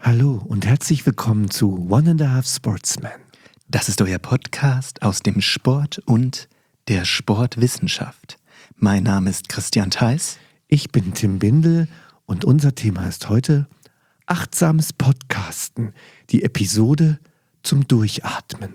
Hallo und herzlich willkommen zu One and a Half Sportsmen. Das ist euer Podcast aus dem Sport und der Sportwissenschaft. Mein Name ist Christian Theis. Ich bin Tim Bindel und unser Thema ist heute achtsames Podcasten, die Episode zum Durchatmen.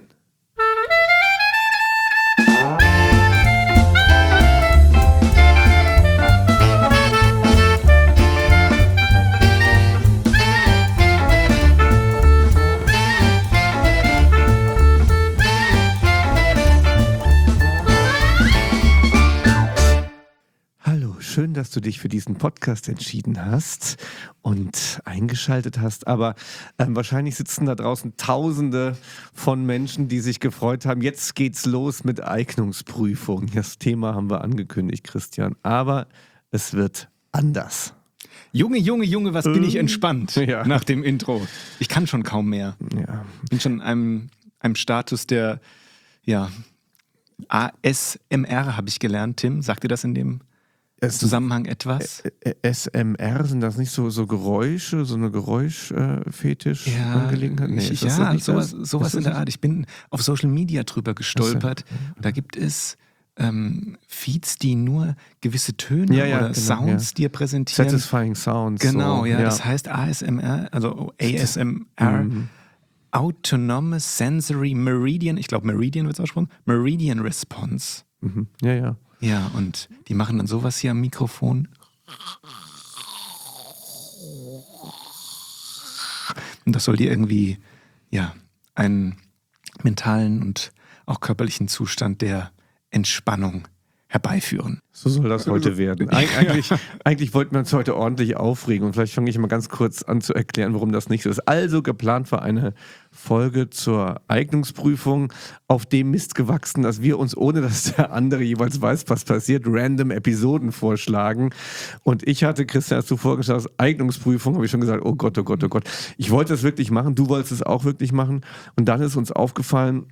Schön, dass du dich für diesen Podcast entschieden hast und eingeschaltet hast, aber wahrscheinlich sitzen da draußen Tausende von Menschen, die sich gefreut haben. Jetzt geht's los mit Eignungsprüfung. Das Thema haben wir angekündigt, Christian, aber es wird anders. Junge, was bin ich entspannt nach dem Intro. Ich kann schon kaum mehr. Ja. Bin schon in einem Status der ASMR, habe ich gelernt. Tim, sagt dir das in dem Zusammenhang etwas? SMR, sind das nicht so Geräusche, so eine Geräuschfetisch-Angelegenheit? Nee, sowas in der Art. Ich bin auf Social Media drüber gestolpert. Da gibt es Feeds, die nur gewisse Töne oder Sounds dir präsentieren. Satisfying Sounds. Genau, das heißt ASMR, also ASMR. Autonomous Sensory Meridian, ich glaube Meridian wird es ausgesprochen, Meridian Response. Mhm. Ja, und die machen dann sowas hier am Mikrofon. Und das soll dir irgendwie einen mentalen und auch körperlichen Zustand der Entspannung herbeiführen. So soll das heute werden. Eigentlich wollten wir uns heute ordentlich aufregen und vielleicht fange ich mal ganz kurz an zu erklären, warum das nicht so ist. Also geplant war eine Folge zur Eignungsprüfung, auf dem Mist gewachsen, dass wir uns, ohne dass der andere jeweils weiß, was passiert, random Episoden vorschlagen. Und ich hatte, Christian, als du vorgeschlagen hast, Eignungsprüfung, habe ich schon gesagt, oh Gott. Ich wollte es wirklich machen, du wolltest es auch wirklich machen. Und dann ist uns aufgefallen,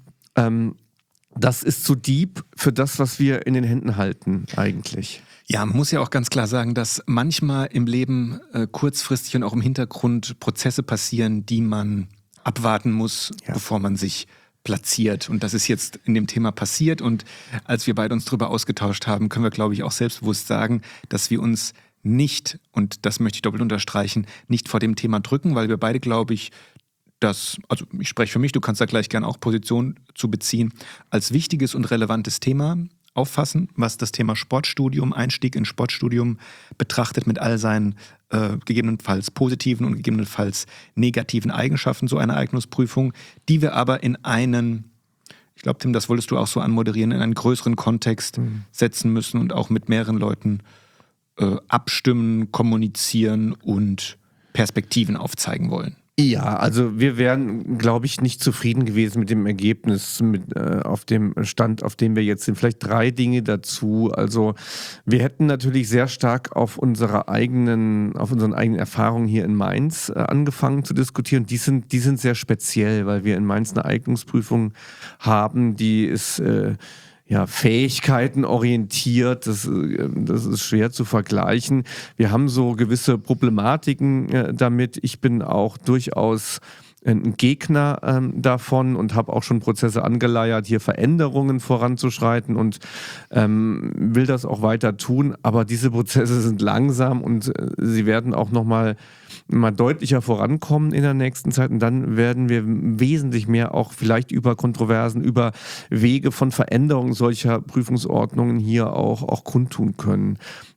das ist zu deep für das, was wir in den Händen halten eigentlich. Ja, man muss ja auch ganz klar sagen, dass manchmal im Leben kurzfristig und auch im Hintergrund Prozesse passieren, die man abwarten muss, bevor man sich platziert. Und das ist jetzt in dem Thema passiert. Und als wir beide uns darüber ausgetauscht haben, können wir, glaube ich, auch selbstbewusst sagen, dass wir uns nicht, und das möchte ich doppelt unterstreichen, nicht vor dem Thema drücken, weil wir beide, glaube ich, also ich spreche für mich, du kannst da gleich gerne auch Position zu beziehen, als wichtiges und relevantes Thema auffassen, was das Thema Sportstudium, Einstieg ins Sportstudium betrachtet mit all seinen gegebenenfalls positiven und gegebenenfalls negativen Eigenschaften, so eine Eignungsprüfung, die wir aber in einen, ich glaube, Tim, das wolltest du auch so anmoderieren, in einen größeren Kontext setzen müssen und auch mit mehreren Leuten abstimmen, kommunizieren und Perspektiven aufzeigen wollen. Ja, also wir wären, glaube ich, nicht zufrieden gewesen mit dem Ergebnis, auf dem Stand, auf dem wir jetzt sind. Vielleicht 3 Dinge dazu. Also wir hätten natürlich sehr stark auf unseren eigenen Erfahrungen hier in Mainz angefangen zu diskutieren. Die sind sehr speziell, weil wir in Mainz eine Eignungsprüfung haben, die ist Fähigkeiten orientiert, das ist schwer zu vergleichen. Wir haben so gewisse Problematiken damit. Ich bin auch durchaus ein Gegner davon und habe auch schon Prozesse angeleiert, hier Veränderungen voranzuschreiten und will das auch weiter tun. Aber diese Prozesse sind langsam und sie werden auch nochmal deutlicher vorankommen in der nächsten Zeit. Und dann werden wir wesentlich mehr auch vielleicht über Kontroversen, über Wege von Veränderungen solcher Prüfungsordnungen hier auch kundtun können.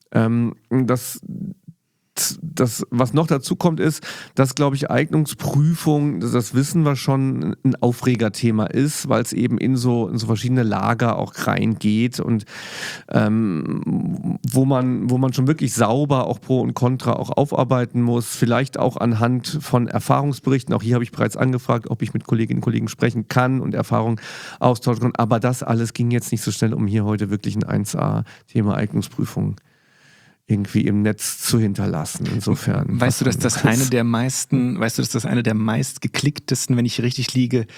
Das, was noch dazu kommt, ist, dass, glaube ich, Eignungsprüfung, das wissen wir schon, ein Aufregerthema ist, weil es eben in so verschiedene Lager auch reingeht und wo man schon wirklich sauber auch Pro und Contra auch aufarbeiten muss, vielleicht auch anhand von Erfahrungsberichten. Auch hier habe ich bereits angefragt, ob ich mit Kolleginnen und Kollegen sprechen kann und Erfahrungen austauschen kann. Aber das alles ging jetzt nicht so schnell, um hier heute wirklich ein 1A-Thema Eignungsprüfung irgendwie im Netz zu hinterlassen. Insofern. Weißt du, dass das eine der meist geklicktesten, wenn ich richtig liege,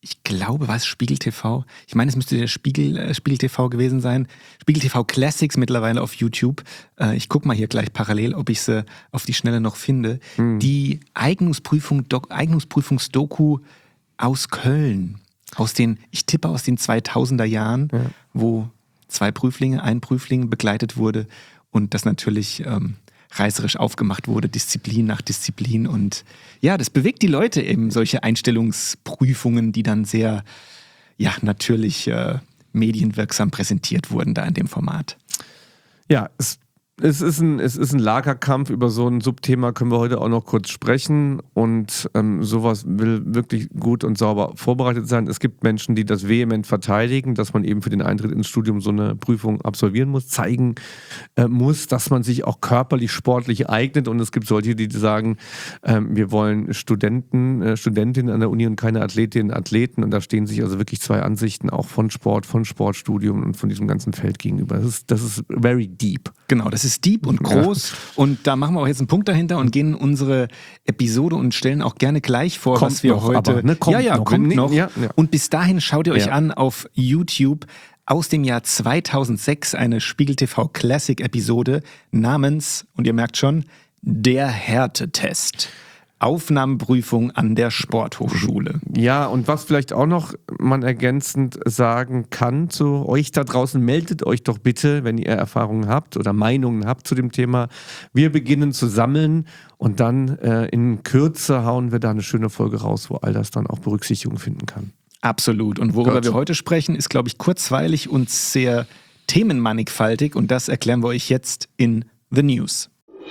ich glaube, war es Spiegel TV? Ich meine, es müsste der Spiegel TV gewesen sein. Spiegel TV Classics mittlerweile auf YouTube. Ich gucke mal hier gleich parallel, ob ich sie auf die Schnelle noch finde. Die Eignungsprüfungsdoku aus Köln. Ich tippe aus den 2000er Jahren, wo ein Prüfling begleitet wurde und das natürlich reißerisch aufgemacht wurde, Disziplin nach Disziplin. Und ja, das bewegt die Leute eben, solche Einstellungsprüfungen, die dann sehr, natürlich medienwirksam präsentiert wurden da in dem Format. Ja, es ist ein Lagerkampf. Über so ein Subthema können wir heute auch noch kurz sprechen und sowas will wirklich gut und sauber vorbereitet sein. Es gibt Menschen, die das vehement verteidigen, dass man eben für den Eintritt ins Studium so eine Prüfung absolvieren muss, zeigen muss, dass man sich auch körperlich, sportlich eignet, und es gibt solche, die sagen, wir wollen Studentinnen an der Uni und keine Athletinnen und Athleten, und da stehen sich also wirklich zwei Ansichten auch von Sport, von Sportstudium und von diesem ganzen Feld gegenüber. Das ist very deep. Genau, das ist deep und groß, und da machen wir auch jetzt einen Punkt dahinter und gehen in unsere Episode und stellen auch gerne gleich vor, kommt was wir noch, heute... Aber, ne? Kommt noch. Ja. Und bis dahin schaut ihr euch an auf YouTube aus dem Jahr 2006 eine Spiegel TV Classic Episode namens, und ihr merkt schon, der Härtetest. Aufnahmeprüfung an der Sporthochschule. Ja, und was vielleicht auch noch man ergänzend sagen kann zu euch da draußen, meldet euch doch bitte, wenn ihr Erfahrungen habt oder Meinungen habt zu dem Thema. Wir beginnen zu sammeln und dann in Kürze hauen wir da eine schöne Folge raus, wo all das dann auch Berücksichtigung finden kann. Absolut. Und worüber wir heute sprechen, ist, glaube ich, kurzweilig und sehr themenmannigfaltig, und das erklären wir euch jetzt in The News.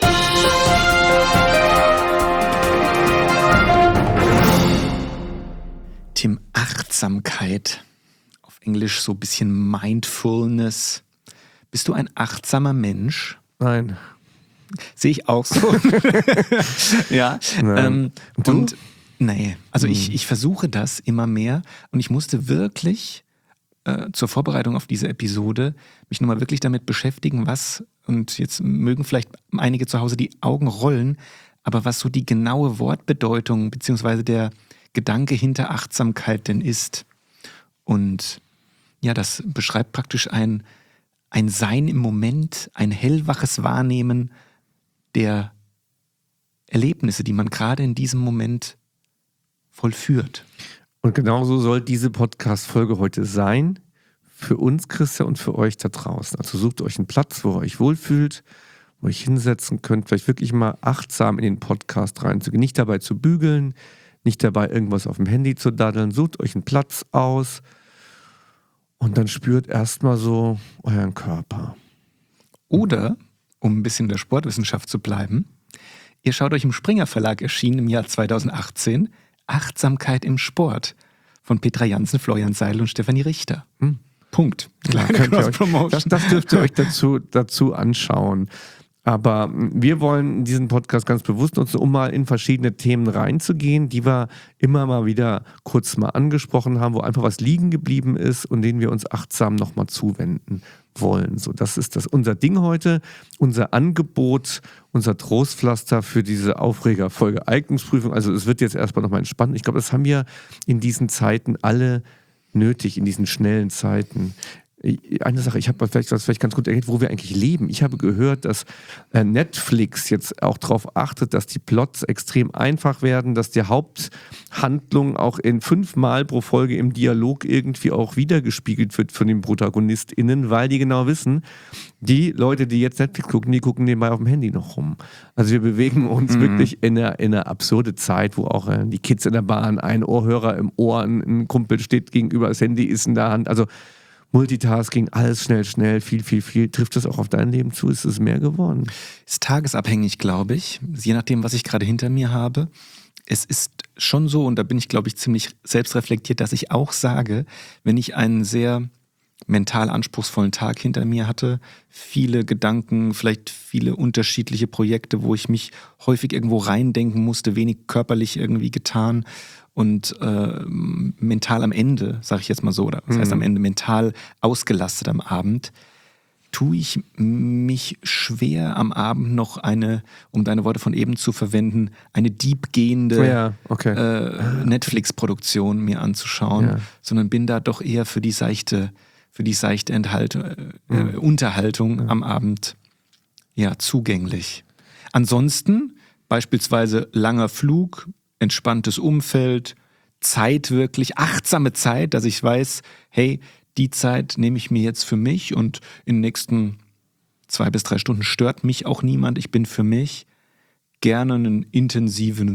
Tim, Achtsamkeit, auf Englisch so ein bisschen Mindfulness. Bist du ein achtsamer Mensch? Nein. Sehe ich auch so. Ja. Und nee, also ich versuche das immer mehr, und ich musste wirklich zur Vorbereitung auf diese Episode mich nochmal wirklich damit beschäftigen, und jetzt mögen vielleicht einige zu Hause die Augen rollen, aber was so die genaue Wortbedeutung beziehungsweise der Gedanke hinter Achtsamkeit denn ist. Und ja, das beschreibt praktisch ein Sein im Moment, ein hellwaches Wahrnehmen der Erlebnisse, die man gerade in diesem Moment vollführt. Und genauso soll diese Podcast-Folge heute sein. Für uns, Christian, und für euch da draußen. Also sucht euch einen Platz, wo ihr euch wohlfühlt, wo ihr euch hinsetzen könnt, vielleicht wirklich mal achtsam in den Podcast reinzugehen. Nicht dabei zu bügeln, nicht dabei irgendwas auf dem Handy zu daddeln. Sucht euch einen Platz aus und dann spürt erstmal so euren Körper. Oder, um ein bisschen in der Sportwissenschaft zu bleiben, ihr schaut euch im Springer Verlag erschienen im Jahr 2018 Achtsamkeit im Sport von Petra Jansen, Florian Seidel und Stefanie Richter. Punkt. Kleine Cross-Promotion. Das dürft ihr euch dazu anschauen. Aber wir wollen diesen Podcast ganz bewusst nutzen, um mal in verschiedene Themen reinzugehen, die wir immer mal wieder kurz mal angesprochen haben, wo einfach was liegen geblieben ist und denen wir uns achtsam nochmal zuwenden wollen. So, das ist unser Ding heute, unser Angebot, unser Trostpflaster für diese Aufregerfolge Eignungsprüfung. Also es wird jetzt erstmal nochmal entspannt. Ich glaube, das haben wir in diesen Zeiten alle nötig, in diesen schnellen Zeiten. Eine Sache, ich habe das vielleicht ganz gut erklärt, wo wir eigentlich leben. Ich habe gehört, dass Netflix jetzt auch darauf achtet, dass die Plots extrem einfach werden, dass die Haupthandlung auch in 5-mal pro Folge im Dialog irgendwie auch wiedergespiegelt wird von den ProtagonistInnen, weil die genau wissen, die Leute, die jetzt Netflix gucken, die gucken nebenbei auf dem Handy noch rum. Also wir bewegen uns wirklich in eine absurde Zeit, wo auch die Kids in der Bahn, ein Ohrhörer im Ohr, ein Kumpel steht gegenüber, das Handy ist in der Hand. Also Multitasking, alles schnell, viel. Trifft das auch auf dein Leben zu? Ist es mehr geworden? Ist tagesabhängig, glaube ich. Je nachdem, was ich gerade hinter mir habe. Es ist schon so, und da bin ich, glaube ich, ziemlich selbstreflektiert, dass ich auch sage, wenn ich einen sehr mental anspruchsvollen Tag hinter mir hatte, viele Gedanken, vielleicht viele unterschiedliche Projekte, wo ich mich häufig irgendwo reindenken musste, wenig körperlich irgendwie getan, und mental am Ende, sage ich jetzt mal so, oder was heißt am Ende, mental ausgelastet am Abend, tue ich mich schwer am Abend noch um deine Worte von eben zu verwenden, eine deepgehende Netflix-Produktion mir anzuschauen, sondern bin da doch eher für die seichte Unterhaltung am Abend zugänglich. Ansonsten beispielsweise langer Flug, entspanntes Umfeld, Zeit wirklich, achtsame Zeit, dass ich weiß, hey, die Zeit nehme ich mir jetzt für mich und in den nächsten 2 bis 3 Stunden stört mich auch niemand. Ich bin für mich gerne ein intensives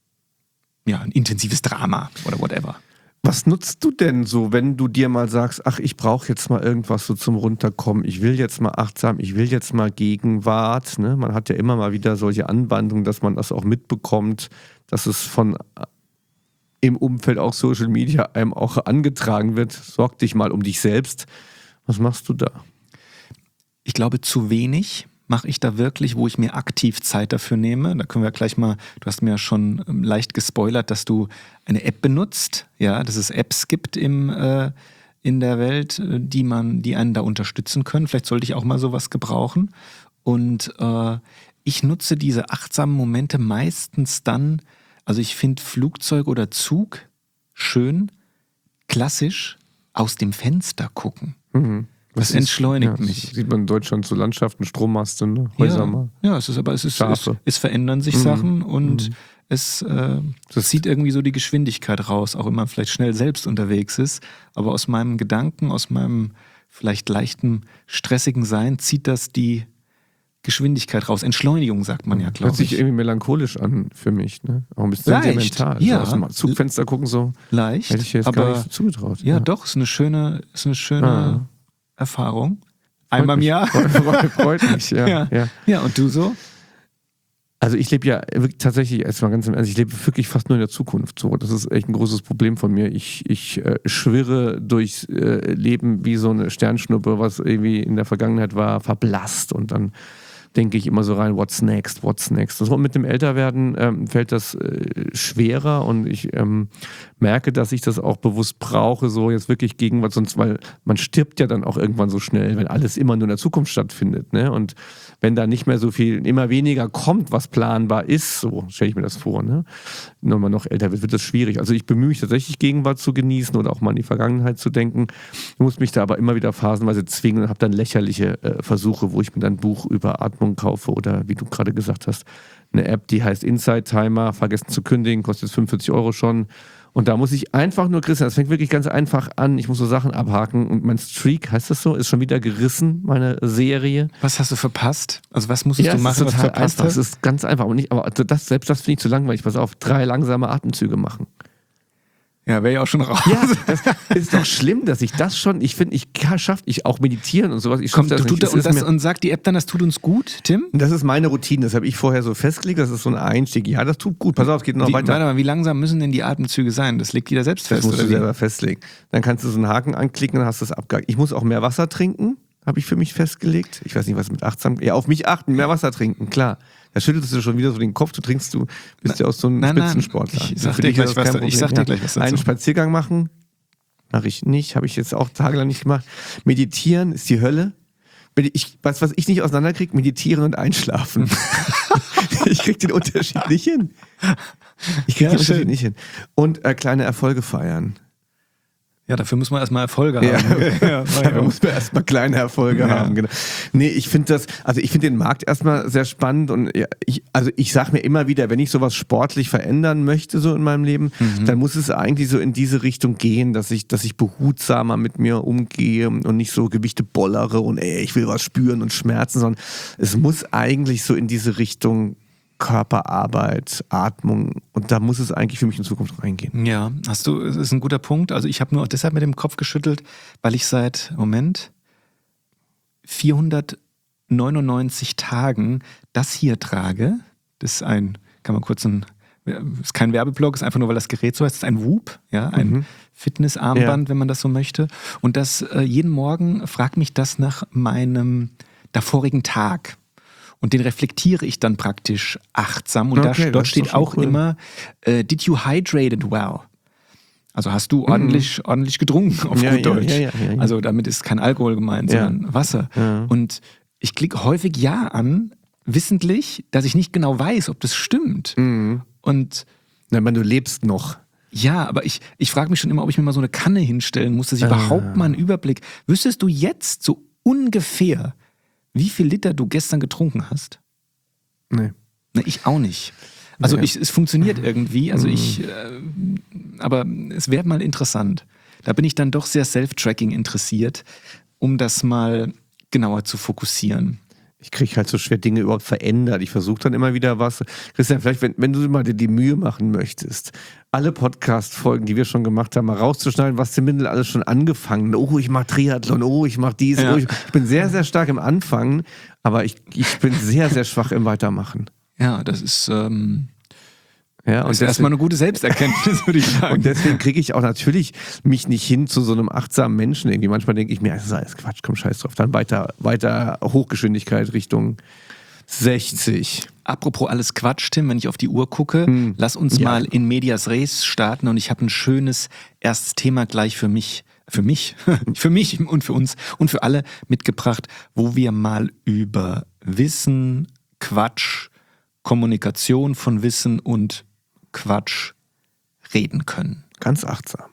Drama oder whatever. Was nutzt du denn so, wenn du dir mal sagst, ach, ich brauche jetzt mal irgendwas so zum Runterkommen, ich will jetzt mal achtsam, ich will jetzt mal Gegenwart, ne? Man hat ja immer mal wieder solche Anwandlungen, dass man das auch mitbekommt, dass es von im Umfeld auch Social Media einem auch angetragen wird. Sorg dich mal um dich selbst. Was machst du da? Ich glaube, zu wenig mache ich da wirklich, wo ich mir aktiv Zeit dafür nehme. Da können wir gleich mal, du hast mir ja schon leicht gespoilert, dass du eine App benutzt, ja, dass es Apps gibt in der Welt, die einen da unterstützen können. Vielleicht sollte ich auch mal sowas gebrauchen. Und ich nutze diese achtsamen Momente meistens dann, also ich finde Flugzeug oder Zug schön, klassisch aus dem Fenster gucken. Mhm. Das entschleunigt mich. Sieht man in Deutschland so Landschaften, Strommaste, ne? Häuser mal. Ja, es verändern sich Sachen und es zieht irgendwie so die Geschwindigkeit raus, auch wenn man vielleicht schnell selbst unterwegs ist. Aber aus meinem Gedanken, aus meinem vielleicht leichten, stressigen Sein zieht das die Geschwindigkeit raus. Entschleunigung sagt man ja, glaube ich. Hört sich irgendwie melancholisch an für mich, ne? Auch ein bisschen sentimental. Ja. So aus dem Zugfenster gucken so. Leicht. Hätte ich jetzt gar nicht so zugetraut. Ja, doch, ist eine schöne Erfahrung. Einmal im Jahr. Freut mich, ja. Ja, und du so? Also ich lebe ja wirklich tatsächlich, erstmal ganz im Ernst, ich lebe wirklich fast nur in der Zukunft. So, das ist echt ein großes Problem von mir. Ich schwirre durchs Leben wie so eine Sternschnuppe, was irgendwie in der Vergangenheit war, verblasst, und dann denke ich immer so rein, what's next? Und mit dem Älterwerden fällt das schwerer, und ich merke, dass ich das auch bewusst brauche, so jetzt wirklich Gegenwart, sonst, weil man stirbt ja dann auch irgendwann so schnell, wenn alles immer nur in der Zukunft stattfindet, ne? Und wenn da nicht mehr so viel, immer weniger kommt, was planbar ist, so stelle ich mir das vor, ne? Wenn man noch älter wird das schwierig. Also ich bemühe mich tatsächlich, Gegenwart zu genießen oder auch mal an die Vergangenheit zu denken. Ich muss mich da aber immer wieder phasenweise zwingen und habe dann lächerliche Versuche, wo ich mir dann ein Buch über Atmung kaufe oder, wie du gerade gesagt hast, eine App, die heißt Inside Timer, vergessen zu kündigen, kostet 45 € schon. Und da muss ich einfach nur, Christian, das fängt wirklich ganz einfach an. Ich muss so Sachen abhaken und mein Streak, heißt das so, ist schon wieder gerissen, meine Serie. Was hast du verpasst? Also was musstest du machen, was du verpasst hast? Das ist ganz einfach. Aber selbst das finde ich zu langweilig. Pass auf, 3 langsame Atemzüge machen. Ja, wäre ja auch schon raus. Ja, das ist doch schlimm, dass ich das schon, ich finde, ich schaffe auch meditieren und sowas. Und sagt die App dann, das tut uns gut, Tim? Das ist meine Routine, das habe ich vorher so festgelegt, das ist so ein Einstieg. Ja, das tut gut, pass auf, es geht noch weiter. Warte mal, wie langsam müssen denn die Atemzüge sein? Das legt jeder selbst fest. Das musst du selber festlegen. Dann kannst du so einen Haken anklicken und hast das abgehakt. Ich muss auch mehr Wasser trinken, habe ich für mich festgelegt. Ich weiß nicht, was mit achtsam. Ja, auf mich achten, mehr Wasser trinken, klar. Da schüttelst du schon wieder so den Kopf, du bist ja auch so ein Spitzensportler. Ich sag dir gleich was dazu. Einen Spaziergang machen, mache ich nicht, habe ich jetzt auch tagelang nicht gemacht. Meditieren ist die Hölle. Was ich nicht auseinanderkriege, meditieren und einschlafen. Ich kriege den Unterschied nicht hin. Und kleine Erfolge feiern. Ja, dafür muss man erstmal Erfolge haben. Da muss man erstmal kleine Erfolge haben. Genau. Nee, ich finde den Markt erstmal sehr spannend, und ich sage mir immer wieder, wenn ich sowas sportlich verändern möchte so in meinem Leben, dann muss es eigentlich so in diese Richtung gehen, dass ich behutsamer mit mir umgehe und nicht so Gewichte bollere und ich will was spüren und Schmerzen, sondern es muss eigentlich so in diese Richtung Körperarbeit, Atmung, und da muss es eigentlich für mich in Zukunft reingehen. Ja, das ist ein guter Punkt. Also ich habe nur deshalb mit dem Kopf geschüttelt, weil ich seit 499 Tagen das hier trage. Das ist ist kein Werbeblock, ist einfach nur, weil das Gerät so heißt, das ist ein Whoop, ja, ein Fitnessarmband, wenn man das so möchte. Und das jeden Morgen fragt mich das nach meinem davorigen Tag. Und den reflektiere ich dann praktisch achtsam. Und dort steht auch immer, did you hydrated well? Also hast du ordentlich getrunken, auf gut Deutsch. Ja. Also damit ist kein Alkohol gemeint, sondern Wasser. Ja. Und ich klicke häufig Ja an, wissentlich, dass ich nicht genau weiß, ob das stimmt. Und Ich meine, du lebst noch. ja, aber ich frage mich schon immer, ob ich mir mal so eine Kanne hinstellen muss, dass ich überhaupt mal einen Überblick. Wüsstest du jetzt so ungefähr, wie viel Liter du gestern getrunken hast? Nee. Ne, ich auch nicht. Also Nee. es funktioniert irgendwie, aber es wäre mal interessant. Da bin ich dann doch sehr Self-Tracking interessiert, um das mal genauer zu fokussieren. Ich kriege halt so schwer Dinge überhaupt verändert. Ich versuche dann immer wieder was. Christian, vielleicht, wenn du mal dir die Mühe machen möchtest, alle Podcast-Folgen, die wir schon gemacht haben, mal rauszuschneiden, was Tim Mindel alles schon angefangen. Oh, ich mache Triathlon, oh, ich mache dies. Ja. Oh, ich bin sehr, sehr stark im Anfangen, aber ich bin sehr, sehr schwach im Weitermachen. Ja, das ist, Ja, das ist erstmal eine gute Selbsterkenntnis, würde ich sagen. Und deswegen kriege ich auch natürlich mich nicht hin zu so einem achtsamen Menschen. Irgendwie manchmal denke ich mir, das ist alles Quatsch, komm, scheiß drauf. Dann weiter Hochgeschwindigkeit Richtung 60. Apropos alles Quatsch, Tim, wenn ich auf die Uhr gucke, lass uns mal in Medias Res starten und ich habe ein schönes erstes Thema gleich für mich und für uns und für alle mitgebracht, wo wir mal über Wissen, Quatsch, Kommunikation von Wissen und Quatsch reden können. Ganz achtsam.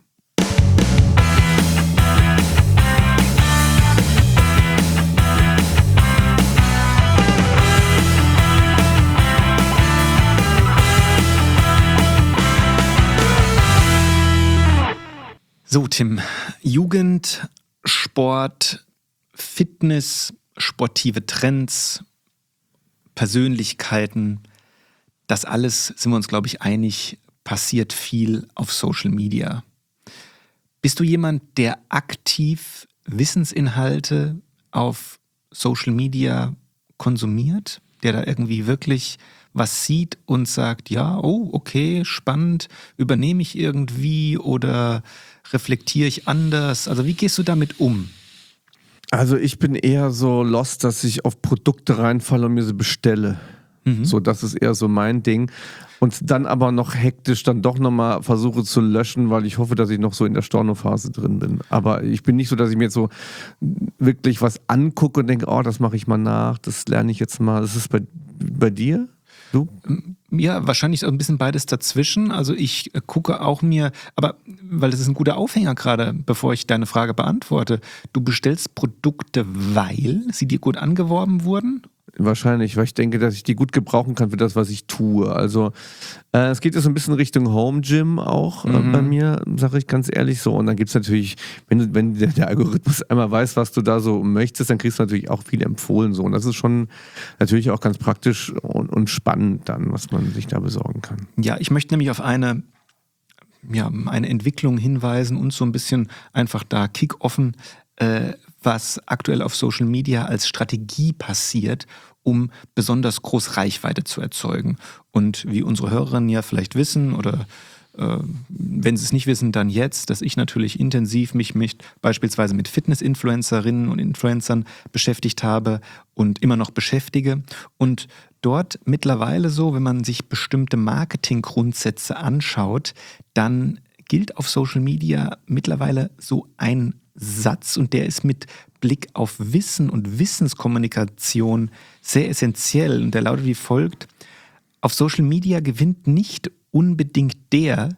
So, Tim, Jugend, Sport, Fitness, sportive Trends, Persönlichkeiten, das alles, sind wir uns, glaube ich, einig, passiert viel auf Social Media. Bist du jemand, der aktiv Wissensinhalte auf Social Media konsumiert, der da irgendwie wirklich was sieht und sagt, ja, oh, okay, spannend, übernehme ich irgendwie oder reflektiere ich anders? Also wie gehst du damit um? Also ich bin eher so lost, dass ich auf Produkte reinfalle und mir sie bestelle. So, das ist eher so mein Ding. Und dann aber noch hektisch dann doch nochmal versuche zu löschen, weil ich hoffe, dass ich noch so in der Stornophase drin bin. Aber ich bin nicht so, dass ich mir jetzt so wirklich was angucke und denke, oh, das mache ich mal nach, das lerne ich jetzt mal. Das ist bei dir? Du? Ja, wahrscheinlich so ein bisschen beides dazwischen. Also ich gucke auch mir, aber weil das ist ein guter Aufhänger gerade, bevor ich deine Frage beantworte. Du bestellst Produkte, weil sie dir gut angeworben wurden? Wahrscheinlich, weil ich denke, dass ich die gut gebrauchen kann für das, was ich tue. Also es geht jetzt so ein bisschen Richtung Home Gym auch bei mir, sage ich ganz ehrlich so. Und dann gibt es natürlich, wenn der Algorithmus einmal weiß, was du da so möchtest, dann kriegst du natürlich auch viel empfohlen so. Und das ist schon natürlich auch ganz praktisch und spannend dann, was man sich da besorgen kann. Ja, ich möchte nämlich auf eine Entwicklung hinweisen und so ein bisschen einfach da kickoffen, was aktuell auf Social Media als Strategie passiert, um besonders groß Reichweite zu erzeugen. Und wie unsere Hörerinnen ja vielleicht wissen oder wenn sie es nicht wissen, dann jetzt, dass ich natürlich intensiv mich beispielsweise mit Fitness-Influencerinnen und Influencern beschäftigt habe und immer noch beschäftige. Und dort mittlerweile so, wenn man sich bestimmte Marketinggrundsätze anschaut, dann gilt auf Social Media mittlerweile so ein Satz und der ist mit Blick auf Wissen und Wissenskommunikation sehr essentiell und der lautet wie folgt: Auf Social Media gewinnt nicht unbedingt der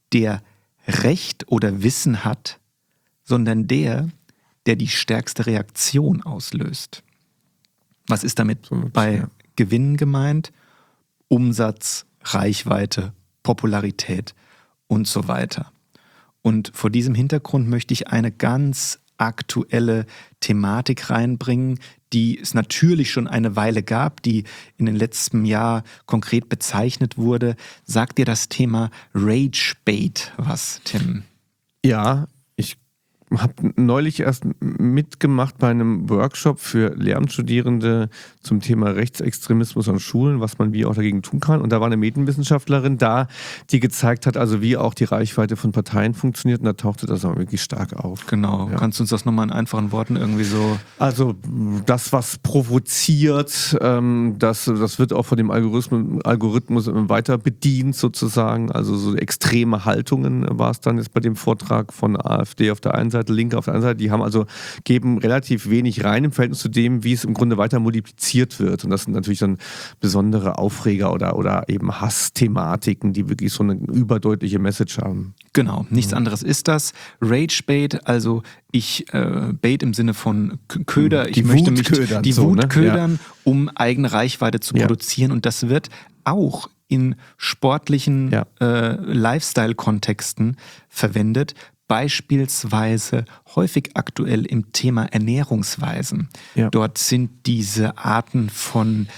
Recht oder Wissen hat, sondern der die stärkste Reaktion auslöst. Was ist damit bei Gewinnen gemeint? Umsatz, Reichweite, Popularität und so weiter. Und vor diesem Hintergrund möchte ich eine ganz aktuelle Thematik reinbringen, die es natürlich schon eine Weile gab, die in den letzten Jahr konkret bezeichnet wurde. Sagt dir das Thema Rage Bait was, Tim? Ja, ich habe neulich erst mitgemacht bei einem Workshop für Lehramtsstudierende zum Thema Rechtsextremismus an Schulen, was man wie auch dagegen tun kann. Und da war eine Medienwissenschaftlerin da, die gezeigt hat, also wie auch die Reichweite von Parteien funktioniert. Und da tauchte das auch wirklich stark auf. Genau. Ja. Kannst du uns das nochmal in einfachen Worten irgendwie so... Also das, was provoziert, das wird auch von dem Algorithmus weiter bedient sozusagen. Also so extreme Haltungen war es dann jetzt bei dem Vortrag von AfD auf der einen Seite, Linke auf der anderen Seite. Die haben geben relativ wenig rein im Verhältnis zu dem, wie es im Grunde weiter multipliziert wird. Und das sind natürlich dann besondere Aufreger oder eben Hassthematiken, die wirklich so eine überdeutliche Message haben. Genau, nichts anderes ist das. Ragebait, also Bait im Sinne von Köder. Ich möchte mich die Wut ködern, um eigene Reichweite zu produzieren. Und das wird auch in sportlichen Lifestyle-Kontexten verwendet. Beispielsweise häufig aktuell im Thema Ernährungsweisen. Ja. Dort sind diese Arten von,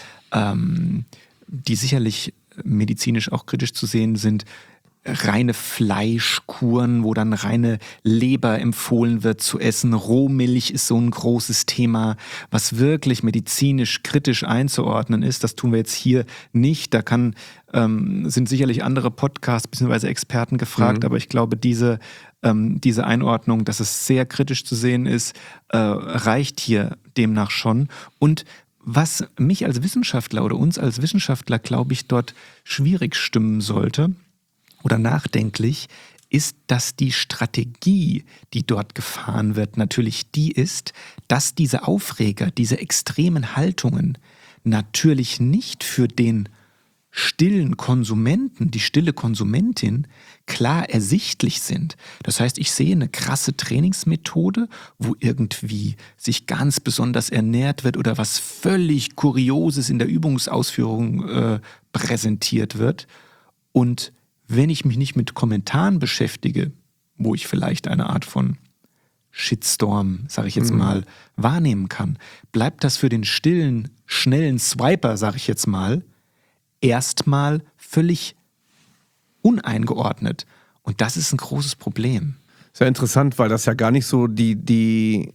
die sicherlich medizinisch auch kritisch zu sehen sind, reine Fleischkuren, wo dann reine Leber empfohlen wird zu essen. Rohmilch ist so ein großes Thema, was wirklich medizinisch kritisch einzuordnen ist. Das tun wir jetzt hier nicht. Da sind sicherlich andere Podcasts bzw. Experten gefragt, aber ich glaube, diese Einordnung, dass es sehr kritisch zu sehen ist, reicht hier demnach schon. Und was mich als Wissenschaftler oder uns als Wissenschaftler, glaube ich, dort schwierig stimmen sollte, oder nachdenklich, ist, dass die Strategie, die dort gefahren wird, natürlich die ist, dass diese Aufreger, diese extremen Haltungen natürlich nicht für den stillen Konsumenten, die stille Konsumentin, klar ersichtlich sind. Das heißt, ich sehe eine krasse Trainingsmethode, wo irgendwie sich ganz besonders ernährt wird oder was völlig Kurioses in der Übungsausführung präsentiert wird. Und wenn ich mich nicht mit Kommentaren beschäftige, wo ich vielleicht eine Art von Shitstorm, sage ich jetzt mal, wahrnehmen kann, bleibt das für den stillen, schnellen Swiper, sage ich jetzt mal, erstmal völlig uneingeordnet. Und das ist ein großes Problem. Sehr interessant, weil das ja gar nicht so die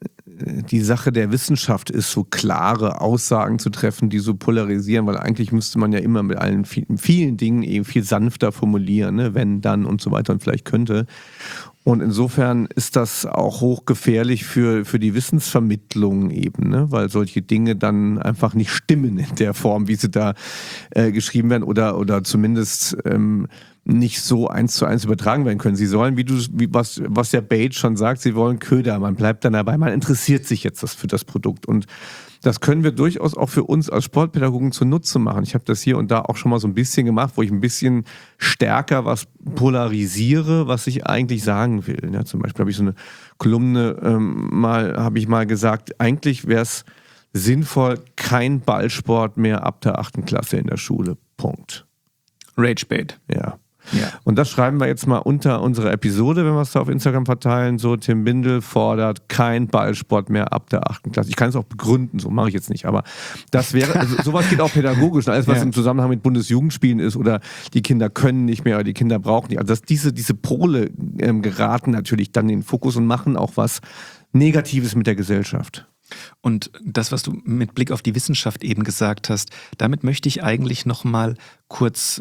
Sache der Wissenschaft ist, so klare Aussagen zu treffen, die so polarisieren, weil eigentlich müsste man ja immer mit vielen Dingen eben viel sanfter formulieren, ne? Wenn, dann und so weiter und vielleicht könnte. Und insofern ist das auch hochgefährlich für die Wissensvermittlung eben, ne? Weil solche Dinge dann einfach nicht stimmen in der Form, wie sie da geschrieben werden oder zumindest nicht so 1:1 übertragen werden können. Sie sollen, was der Bait schon sagt, sie wollen Köder. Man bleibt dann dabei, man interessiert sich jetzt für das Produkt. Und das können wir durchaus auch für uns als Sportpädagogen zunutze machen. Ich habe das hier und da auch schon mal so ein bisschen gemacht, wo ich ein bisschen stärker was polarisiere, was ich eigentlich sagen will. Ja, zum Beispiel habe ich so eine Kolumne habe ich mal gesagt, eigentlich wäre es sinnvoll, kein Ballsport mehr ab der 8. Klasse in der Schule. Punkt. Ragebait. Ja. Und das schreiben wir jetzt mal unter unserer Episode, wenn wir es da auf Instagram verteilen. So, Tim Bindel fordert kein Ballsport mehr ab der 8. Klasse. Ich kann es auch begründen, so mache ich jetzt nicht. Aber das wäre, also sowas geht auch pädagogisch. Alles, was im Zusammenhang mit Bundesjugendspielen ist oder die Kinder können nicht mehr oder die Kinder brauchen nicht. Also diese Pole geraten natürlich dann in den Fokus und machen auch was Negatives mit der Gesellschaft. Und das, was du mit Blick auf die Wissenschaft eben gesagt hast, damit möchte ich eigentlich nochmal kurz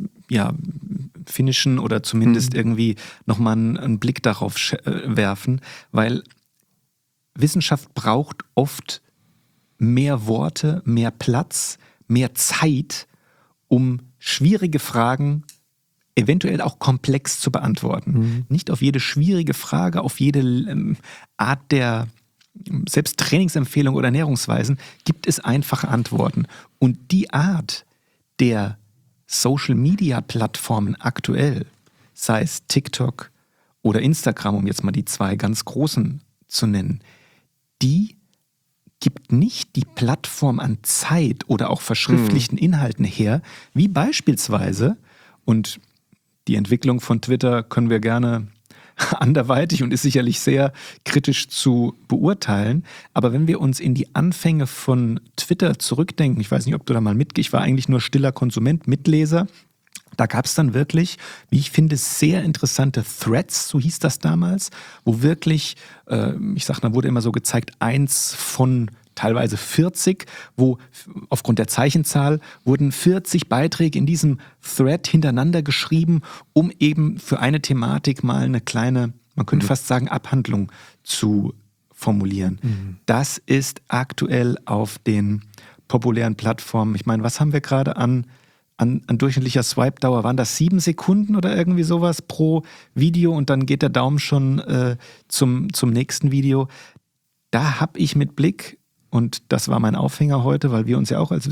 finishen oder zumindest irgendwie nochmal einen Blick darauf werfen, weil Wissenschaft braucht oft mehr Worte, mehr Platz, mehr Zeit, um schwierige Fragen eventuell auch komplex zu beantworten. Nicht auf jede schwierige Frage, auf jede Art der selbst Trainingsempfehlungen oder Ernährungsweisen gibt es einfache Antworten. Und die Art der Social-Media-Plattformen aktuell, sei es TikTok oder Instagram, um jetzt mal die 2 ganz großen zu nennen, die gibt nicht die Plattform an Zeit oder auch verschriftlichten Inhalten her, wie beispielsweise, und die Entwicklung von Twitter können wir gerne anderweitig und ist sicherlich sehr kritisch zu beurteilen. Aber wenn wir uns in die Anfänge von Twitter zurückdenken, ich weiß nicht, ob du da mal ich war eigentlich nur stiller Konsument, Mitleser. Da gab es dann wirklich, wie ich finde, sehr interessante Threads, so hieß das damals, wo wirklich, ich sag mal, wurde immer so gezeigt, 1 von teilweise 40, wo aufgrund der Zeichenzahl wurden 40 Beiträge in diesem Thread hintereinander geschrieben, um eben für eine Thematik mal eine kleine, man könnte fast sagen, Abhandlung zu formulieren. Das ist aktuell auf den populären Plattformen. Ich meine, was haben wir gerade an durchschnittlicher Swipe-Dauer? Waren das 7 Sekunden oder irgendwie sowas pro Video und dann geht der Daumen schon zum nächsten Video. Da habe ich mit Blick, und das war mein Aufhänger heute, weil wir uns ja auch als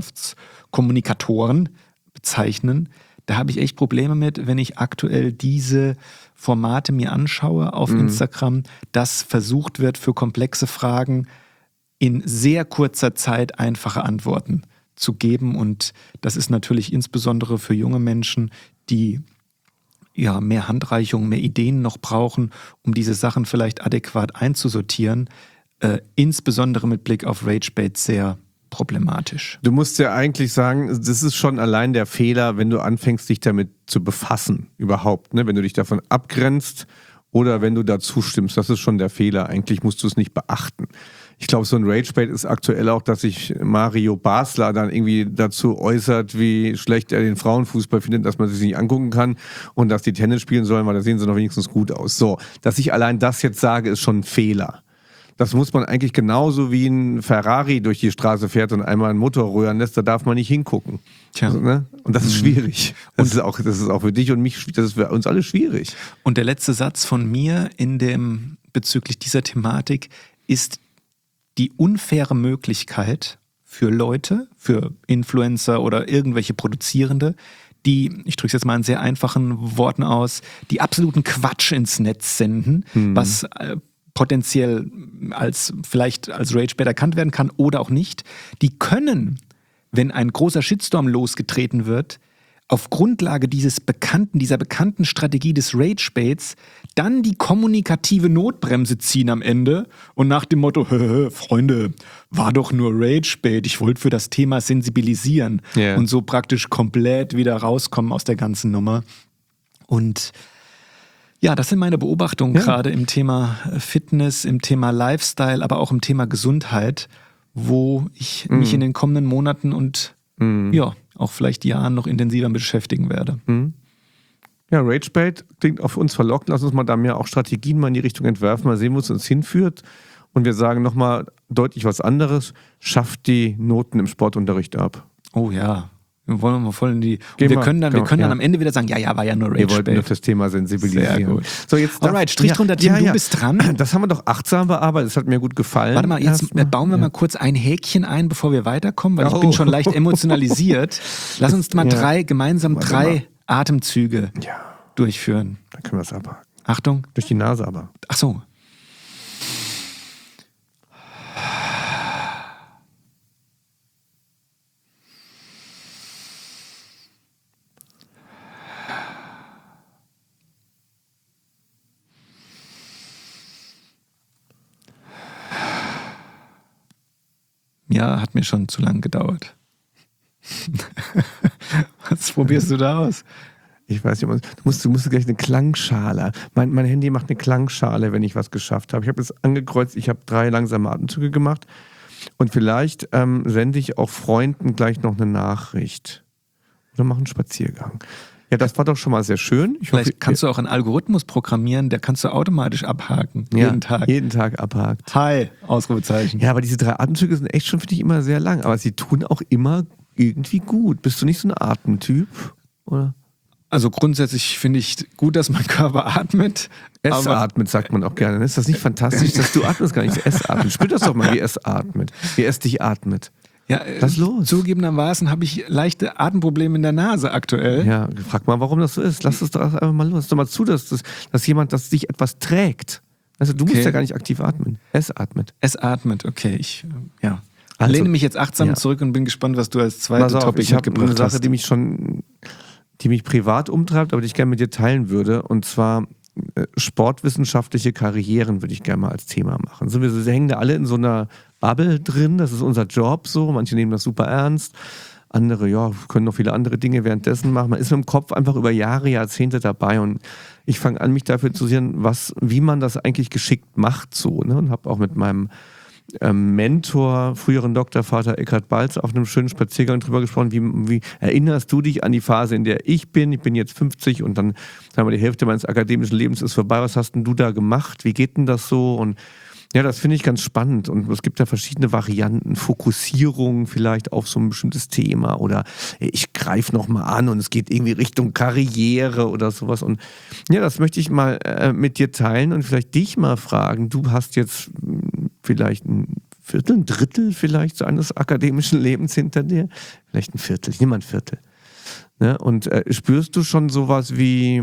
Wissenschaftskommunikatoren bezeichnen, da habe ich echt Probleme mit, wenn ich aktuell diese Formate mir anschaue auf Instagram, dass versucht wird, für komplexe Fragen in sehr kurzer Zeit einfache Antworten zu geben. Und das ist natürlich insbesondere für junge Menschen, die ja mehr Handreichung, mehr Ideen noch brauchen, um diese Sachen vielleicht adäquat einzusortieren, insbesondere mit Blick auf Ragebait sehr problematisch. Du musst ja eigentlich sagen, das ist schon allein der Fehler, wenn du anfängst, dich damit zu befassen, überhaupt, ne? Wenn du dich davon abgrenzt oder wenn du dazu stimmst, das ist schon der Fehler. Eigentlich musst du es nicht beachten. Ich glaube, so ein Ragebait ist aktuell auch, dass sich Mario Basler dann irgendwie dazu äußert, wie schlecht er den Frauenfußball findet, dass man sich nicht angucken kann und dass die Tennis spielen sollen, weil da sehen sie noch wenigstens gut aus. So, dass ich allein das jetzt sage, ist schon ein Fehler. Das muss man eigentlich genauso wie ein Ferrari durch die Straße fährt und einmal einen Motor rühren lässt, da darf man nicht hingucken. Tja. Also, ne? Und das ist schwierig. Das ist auch für dich und mich, das ist für uns alle schwierig. Und der letzte Satz von mir bezüglich dieser Thematik ist die unfaire Möglichkeit für Leute, für Influencer oder irgendwelche Produzierende, die, ich drücke es jetzt mal in sehr einfachen Worten aus, die absoluten Quatsch ins Netz senden, was potenziell vielleicht als Ragebait erkannt werden kann oder auch nicht, die können, wenn ein großer Shitstorm losgetreten wird, auf Grundlage dieser bekannten Strategie des Ragebaits dann die kommunikative Notbremse ziehen am Ende und nach dem Motto, Freunde, war doch nur Ragebait, ich wollte für das Thema sensibilisieren und so praktisch komplett wieder rauskommen aus der ganzen Nummer. Und ja, das sind meine Beobachtungen gerade im Thema Fitness, im Thema Lifestyle, aber auch im Thema Gesundheit, wo ich mich in den kommenden Monaten und auch vielleicht Jahren noch intensiver beschäftigen werde. Ja, Ragebait klingt auf uns verlockend. Lass uns mal da mehr auch Strategien mal in die Richtung entwerfen, mal sehen, wo es uns hinführt. Und wir sagen nochmal deutlich was anderes. Schafft die Noten im Sportunterricht ab. Oh ja. Wir wollen mal voll in die. Und wir können dann am Ende wieder sagen, war ja nur Ragebait. Wir wollten nur das Thema sensibilisieren. Sehr gut. So, jetzt Alright, Strich drunter, Tim, du bist dran. Das haben wir doch achtsam bearbeitet, das hat mir gut gefallen. Warte mal, jetzt bauen wir mal kurz ein Häkchen ein, bevor wir weiterkommen, weil ich bin schon leicht emotionalisiert. Lass uns mal gemeinsam drei Atemzüge durchführen. Dann können wir es abhaken. Achtung. Durch die Nase aber. Ach so. Ja, hat mir schon zu lang gedauert. Was probierst du da aus? Ich weiß nicht, du musst gleich eine Klangschale. Mein Handy macht eine Klangschale, wenn ich was geschafft habe. Ich habe es angekreuzt, ich habe 3 langsame Atemzüge gemacht. Und vielleicht sende ich auch Freunden gleich noch eine Nachricht. Oder mache einen Spaziergang. Ja, das war doch schon mal sehr schön. Vielleicht kannst du auch einen Algorithmus programmieren, der kannst du automatisch abhaken. Jeden Tag. Jeden Tag abhakt. Hi, Ausrufezeichen. Ja, aber diese 3 Atemzüge sind echt schon, finde ich, immer sehr lang. Aber sie tun auch immer irgendwie gut. Bist du nicht so ein Atemtyp? Oder? Also grundsätzlich finde ich gut, dass mein Körper atmet. Es atmet, sagt man auch gerne. Ist das nicht fantastisch, dass du atmest gar nicht? Es atmet. Spür das doch mal, wie es atmet. Wie es dich atmet. Ja, was ist los? Zugegebenermaßen habe ich leichte Atemprobleme in der Nase aktuell. Ja, frag mal, warum das so ist. Lass es doch einfach mal los. Lass doch mal zu, dass dich etwas trägt. Also du musst ja gar nicht aktiv atmen. Es atmet. Es atmet, okay. Also, lehne mich jetzt achtsam zurück und bin gespannt, was du als zweites Topic mitgebracht hast. Eine Sache, die mich privat umtreibt, aber die ich gerne mit dir teilen würde. Und zwar sportwissenschaftliche Karrieren würde ich gerne mal als Thema machen. So, wir hängen da alle in so einer Bubble drin, das ist unser Job so, manche nehmen das super ernst, andere, können noch viele andere Dinge währenddessen machen. Man ist mit dem Kopf einfach über Jahre, Jahrzehnte dabei und ich fange an, mich dafür zu sehen, wie man das eigentlich geschickt macht so, ne? Und habe auch mit meinem Mentor, früheren Doktorvater Eckhard Balz auf einem schönen Spaziergang drüber gesprochen, wie erinnerst du dich an die Phase, in der ich bin jetzt 50 und dann, sagen wir, die Hälfte meines akademischen Lebens ist vorbei, was hast denn du da gemacht, wie geht denn das so? Und ja, das finde ich ganz spannend und es gibt ja verschiedene Varianten, Fokussierung vielleicht auf so ein bestimmtes Thema oder ich greife nochmal an und es geht irgendwie Richtung Karriere oder sowas und ja, das möchte ich mal mit dir teilen und vielleicht dich mal fragen, du hast jetzt vielleicht ein Viertel, ein Drittel vielleicht seines akademischen Lebens hinter dir, vielleicht ein Viertel, ich nehme mal ein Viertel, ne? Und spürst du schon sowas wie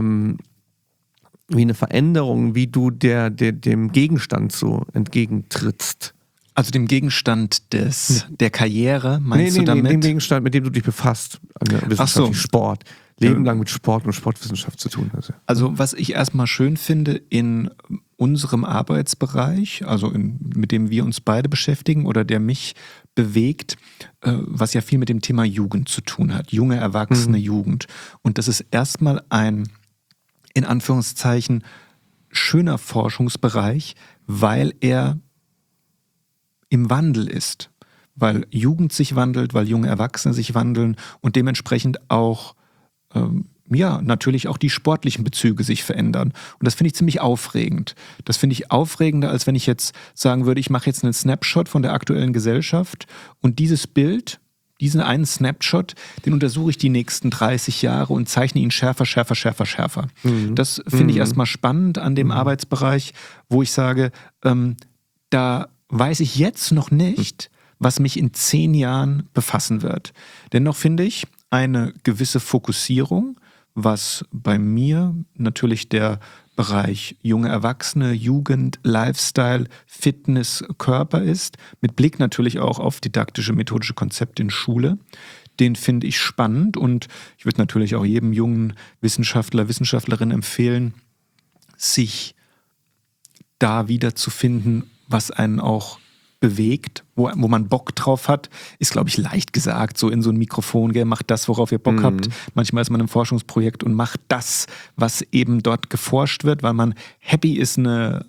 eine Veränderung, wie du dem Gegenstand so entgegentrittst. Also dem Gegenstand der Karriere, meinst du damit? Nee, dem Gegenstand, mit dem du dich befasst, an der Wissenschaft, Sport. Leben lang mit Sport und Sportwissenschaft zu tun hast. Also was ich erstmal schön finde in unserem Arbeitsbereich, also mit dem wir uns beide beschäftigen oder der mich bewegt, was ja viel mit dem Thema Jugend zu tun hat, junge Erwachsene Jugend. Und das ist erstmal ein, in Anführungszeichen, schöner Forschungsbereich, weil er im Wandel ist. Weil Jugend sich wandelt, weil junge Erwachsene sich wandeln und dementsprechend auch, natürlich auch die sportlichen Bezüge sich verändern. Und das finde ich ziemlich aufregend. Das finde ich aufregender, als wenn ich jetzt sagen würde, ich mache jetzt einen Snapshot von der aktuellen Gesellschaft und dieses Bild, diesen einen Snapshot, den untersuche ich die nächsten 30 Jahre und zeichne ihn schärfer. Das finde ich erstmal spannend an dem Arbeitsbereich, wo ich sage, da weiß ich jetzt noch nicht, was mich in 10 Jahren befassen wird. Dennoch finde ich eine gewisse Fokussierung, was bei mir natürlich der Bereich junge Erwachsene, Jugend, Lifestyle, Fitness, Körper ist, mit Blick natürlich auch auf didaktische, methodische Konzepte in Schule. Den finde ich spannend und ich würde natürlich auch jedem jungen Wissenschaftler, Wissenschaftlerin empfehlen, sich da wiederzufinden, was einen auch bewegt, wo man Bock drauf hat, ist, glaube ich, leicht gesagt, so in so ein Mikrofon, macht das, worauf ihr Bock habt. Manchmal ist man im Forschungsprojekt und macht das, was eben dort geforscht wird, weil man happy ist, eine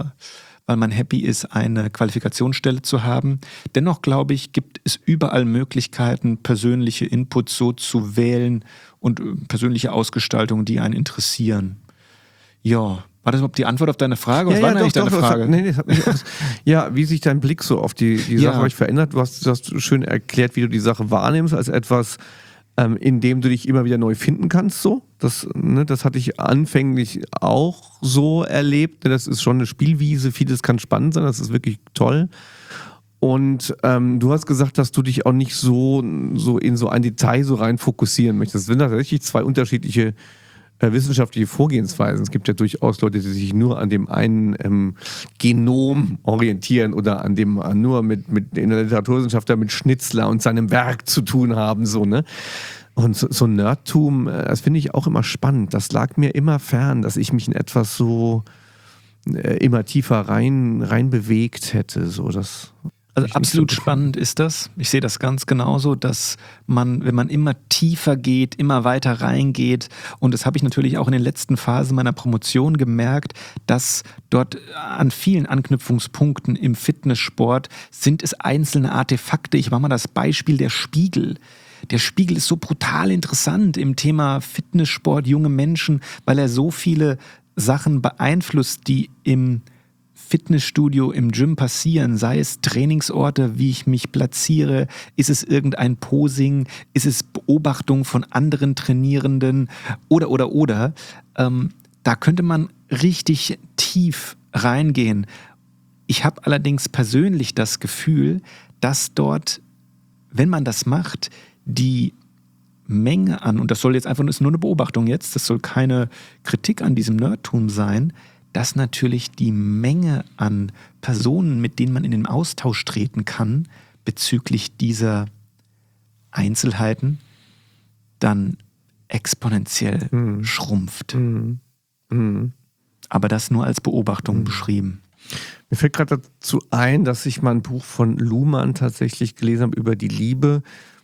Qualifikationsstelle zu haben. Dennoch, glaube ich, gibt es überall Möglichkeiten, persönliche Inputs so zu wählen und persönliche Ausgestaltungen, die einen interessieren. Ja. War das überhaupt die Antwort auf deine Frage? Was war eigentlich deine Frage? Wie sich dein Blick so auf die Sache verändert. Du hast schön erklärt, wie du die Sache wahrnimmst, als etwas, in dem du dich immer wieder neu finden kannst. So. Das hatte ich anfänglich auch so erlebt. Das ist schon eine Spielwiese, vieles kann spannend sein, das ist wirklich toll. Und du hast gesagt, dass du dich auch nicht so in so ein Detail so rein fokussieren möchtest. Das sind tatsächlich zwei unterschiedliche wissenschaftliche Vorgehensweisen. Es gibt ja durchaus Leute, die sich nur an dem einen Genom orientieren oder an dem nur mit in der Literaturwissenschaft mit Schnitzler und seinem Werk zu tun haben. So, ne? Und so Nerdtum, das finde ich auch immer spannend. Das lag mir immer fern, dass ich mich in etwas so immer tiefer rein bewegt hätte. So, das also absolut spannend ist das. Ich sehe das ganz genauso, dass man, wenn man immer tiefer geht, immer weiter reingeht, und das habe ich natürlich auch in den letzten Phasen meiner Promotion gemerkt, dass dort an vielen Anknüpfungspunkten im Fitnesssport sind es einzelne Artefakte. Ich mache mal das Beispiel der Spiegel. Der Spiegel ist so brutal interessant im Thema Fitnesssport, junge Menschen, weil er so viele Sachen beeinflusst, die im Fitnessstudio, im Gym passieren, sei es Trainingsorte, wie ich mich platziere, ist es irgendein Posing, ist es Beobachtung von anderen Trainierenden oder. Da könnte man richtig tief reingehen. Ich habe allerdings persönlich das Gefühl, dass dort, wenn man das macht, die Menge an, und das soll jetzt einfach, ist nur eine Beobachtung jetzt, das soll keine Kritik an diesem Nerdtum sein, dass natürlich die Menge an Personen, mit denen man in den Austausch treten kann, bezüglich dieser Einzelheiten, dann exponentiell schrumpft. Aber das nur als Beobachtung beschrieben. Mir fällt gerade dazu ein, dass ich mal ein Buch von Luhmann tatsächlich gelesen habe über die Liebe,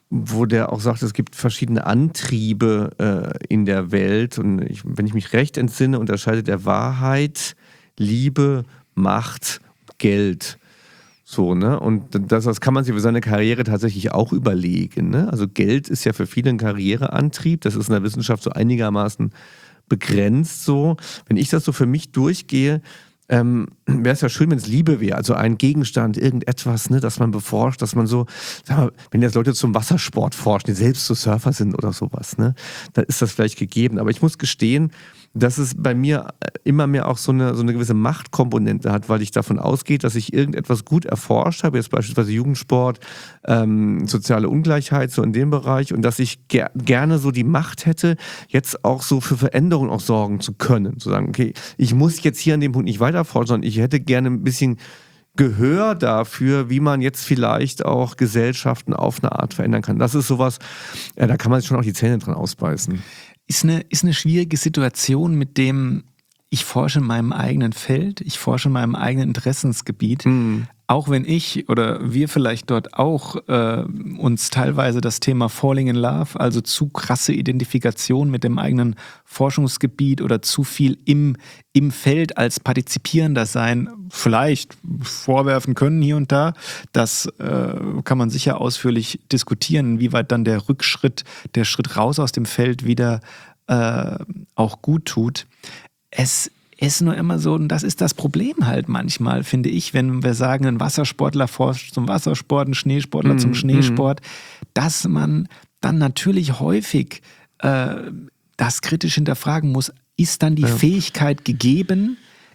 wo der auch sagt, es gibt verschiedene Antriebe in der Welt. Und wenn ich mich recht entsinne, unterscheidet er Wahrheit, Liebe, Macht, Geld. So, ne? Und das kann man sich für seine Karriere tatsächlich auch überlegen. Ne? Also Geld ist ja für viele ein Karriereantrieb. Das ist in der Wissenschaft so einigermaßen begrenzt so. Wenn ich das so für mich durchgehe, wäre es ja schön, wenn es Liebe wäre, also ein Gegenstand, irgendetwas, ne, das man beforscht, dass man so, sag mal, wenn jetzt Leute zum Wassersport forschen, die selbst so Surfer sind oder sowas, ne, dann ist das vielleicht gegeben. Aber ich muss gestehen, dass es bei mir immer mehr auch so eine gewisse Machtkomponente hat, weil ich davon ausgehe, dass ich irgendetwas gut erforscht habe, jetzt beispielsweise Jugendsport, soziale Ungleichheit, so in dem Bereich, und dass ich gerne so die Macht hätte, jetzt auch so für Veränderungen auch sorgen zu können. Zu sagen, okay, ich muss jetzt hier an dem Punkt nicht weiterforschen, sondern ich hätte gerne ein bisschen Gehör dafür, wie man jetzt vielleicht auch Gesellschaften auf eine Art verändern kann. Das ist sowas, da kann man sich schon auch die Zähne dran ausbeißen. Ist eine schwierige Situation, mit dem ich forsche in meinem eigenen Feld, ich forsche in meinem eigenen Interessensgebiet, auch wenn ich oder wir vielleicht dort auch uns teilweise das Thema Falling in Love, also zu krasse Identifikation mit dem eigenen Forschungsgebiet oder zu viel im Feld als Partizipierender sein, vielleicht vorwerfen können hier und da. Das kann man sicher ausführlich diskutieren, wie weit dann der Schritt raus aus dem Feld wieder auch gut tut. Es ist nur immer so, und das ist das Problem halt manchmal, finde ich, wenn wir sagen, ein Wassersportler forscht zum Wassersport, ein Schneesportler zum Schneesport, dass man dann natürlich häufig das kritisch hinterfragen muss, ist dann die Fähigkeit gegeben,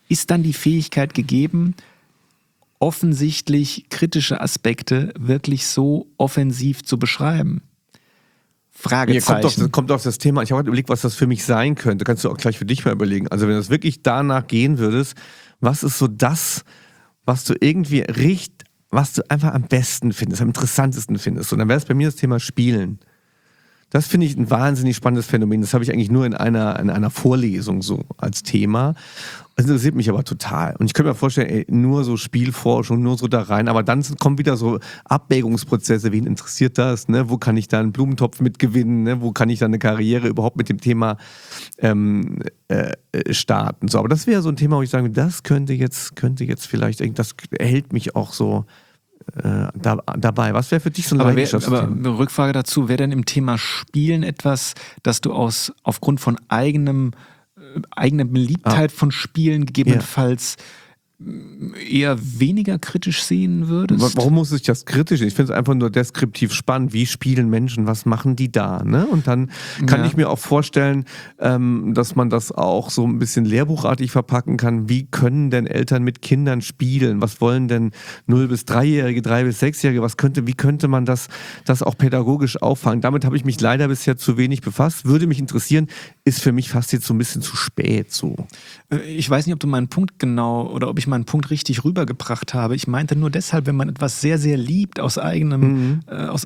offensichtlich kritische Aspekte wirklich so offensiv zu beschreiben? Fragezeichen. Hier kommt auf das Thema, ich habe gerade überlegt, was das für mich sein könnte. Kannst du auch gleich für dich mal überlegen. Also wenn du wirklich danach gehen würdest, was ist so das, was du irgendwie was du einfach am besten findest, am interessantesten findest? Und dann wäre es bei mir das Thema Spielen. Das finde ich ein wahnsinnig spannendes Phänomen. Das habe ich eigentlich nur in einer Vorlesung so als Thema. Das interessiert mich aber total. Und ich könnte mir vorstellen, nur so Spielforschung, nur so da rein. Aber dann kommen wieder so Abwägungsprozesse. Wen interessiert das? Ne? Wo kann ich da einen Blumentopf mitgewinnen? Ne? Wo kann ich da eine Karriere überhaupt mit dem Thema starten? So, aber das wäre so ein Thema, wo ich sage, das könnte jetzt vielleicht, das hält mich auch so dabei. Was wäre für dich so ein Leidenschaftsthema? Aber eine Rückfrage dazu, wäre denn im Thema Spielen etwas, dass du aufgrund von eigener Beliebtheit von Spielen gegebenenfalls eher weniger kritisch sehen würdest? Warum muss ich das kritisch sehen? Ich finde es einfach nur deskriptiv spannend. Wie spielen Menschen? Was machen die da? Ne? Und dann kann ich mir auch vorstellen, dass man das auch so ein bisschen lehrbuchartig verpacken kann. Wie können denn Eltern mit Kindern spielen? Was wollen denn 0- bis 3-Jährige, 3- bis 6-Jährige? Wie könnte man das auch pädagogisch auffangen? Damit habe ich mich leider bisher zu wenig befasst. Würde mich interessieren, ist für mich fast jetzt so ein bisschen zu spät so. Ich weiß nicht, ob du meinen Punkt genau oder ob ich meinen Punkt richtig rübergebracht habe. Ich meinte nur deshalb, wenn man etwas sehr, sehr liebt aus eigenem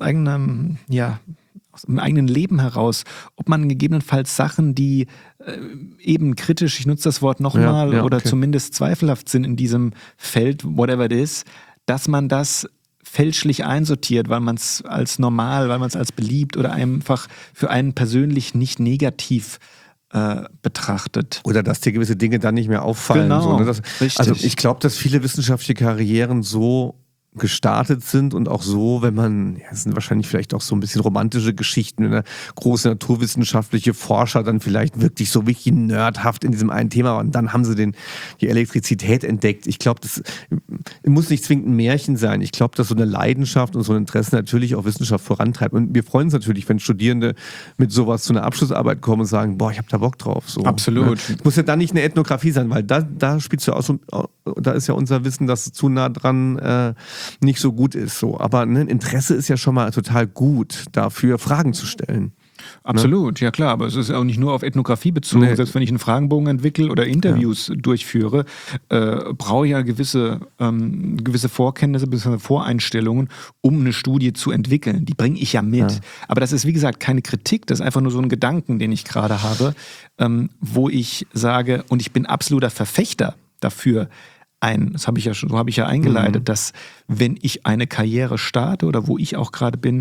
Leben heraus, ob man gegebenenfalls Sachen, die eben kritisch, ich nutze das Wort nochmal, oder zumindest zweifelhaft sind in diesem Feld, whatever it is, dass man das fälschlich einsortiert, weil man es als normal, weil man es als beliebt oder einfach für einen persönlich nicht negativ betrachtet. Oder dass dir gewisse Dinge dann nicht mehr auffallen. Genau, so, ne? richtig. Also ich glaube, dass viele wissenschaftliche Karrieren so gestartet sind und auch so, wenn man, das sind wahrscheinlich vielleicht auch so ein bisschen romantische Geschichten, wenn große naturwissenschaftliche Forscher dann vielleicht wirklich so wirklich nerdhaft in diesem einen Thema waren und dann haben sie die Elektrizität entdeckt. Ich glaube, das muss nicht zwingend ein Märchen sein. Ich glaube, dass so eine Leidenschaft und so ein Interesse natürlich auch Wissenschaft vorantreibt. Und wir freuen uns natürlich, wenn Studierende mit sowas zu einer Abschlussarbeit kommen und sagen, boah, ich habe da Bock drauf. So, absolut. Es muss ja dann nicht eine Ethnographie sein, weil da spielst du auch so, da ist ja unser Wissen, dass zu nah dran nicht so gut ist. So. Aber ein Interesse ist ja schon mal total gut, dafür Fragen zu stellen. Absolut, ja klar, aber es ist auch nicht nur auf Ethnographie bezogen. Nee. Selbst wenn ich einen Fragenbogen entwickle oder Interviews durchführe, brauche ich ja gewisse Vorkenntnisse bzw. Voreinstellungen, um eine Studie zu entwickeln. Die bringe ich ja mit. Ja. Aber das ist, wie gesagt, keine Kritik, das ist einfach nur so ein Gedanken, den ich gerade habe, wo ich sage, und ich bin absoluter Verfechter dafür, so habe ich ja eingeleitet, dass wenn ich eine Karriere starte oder wo ich auch gerade bin,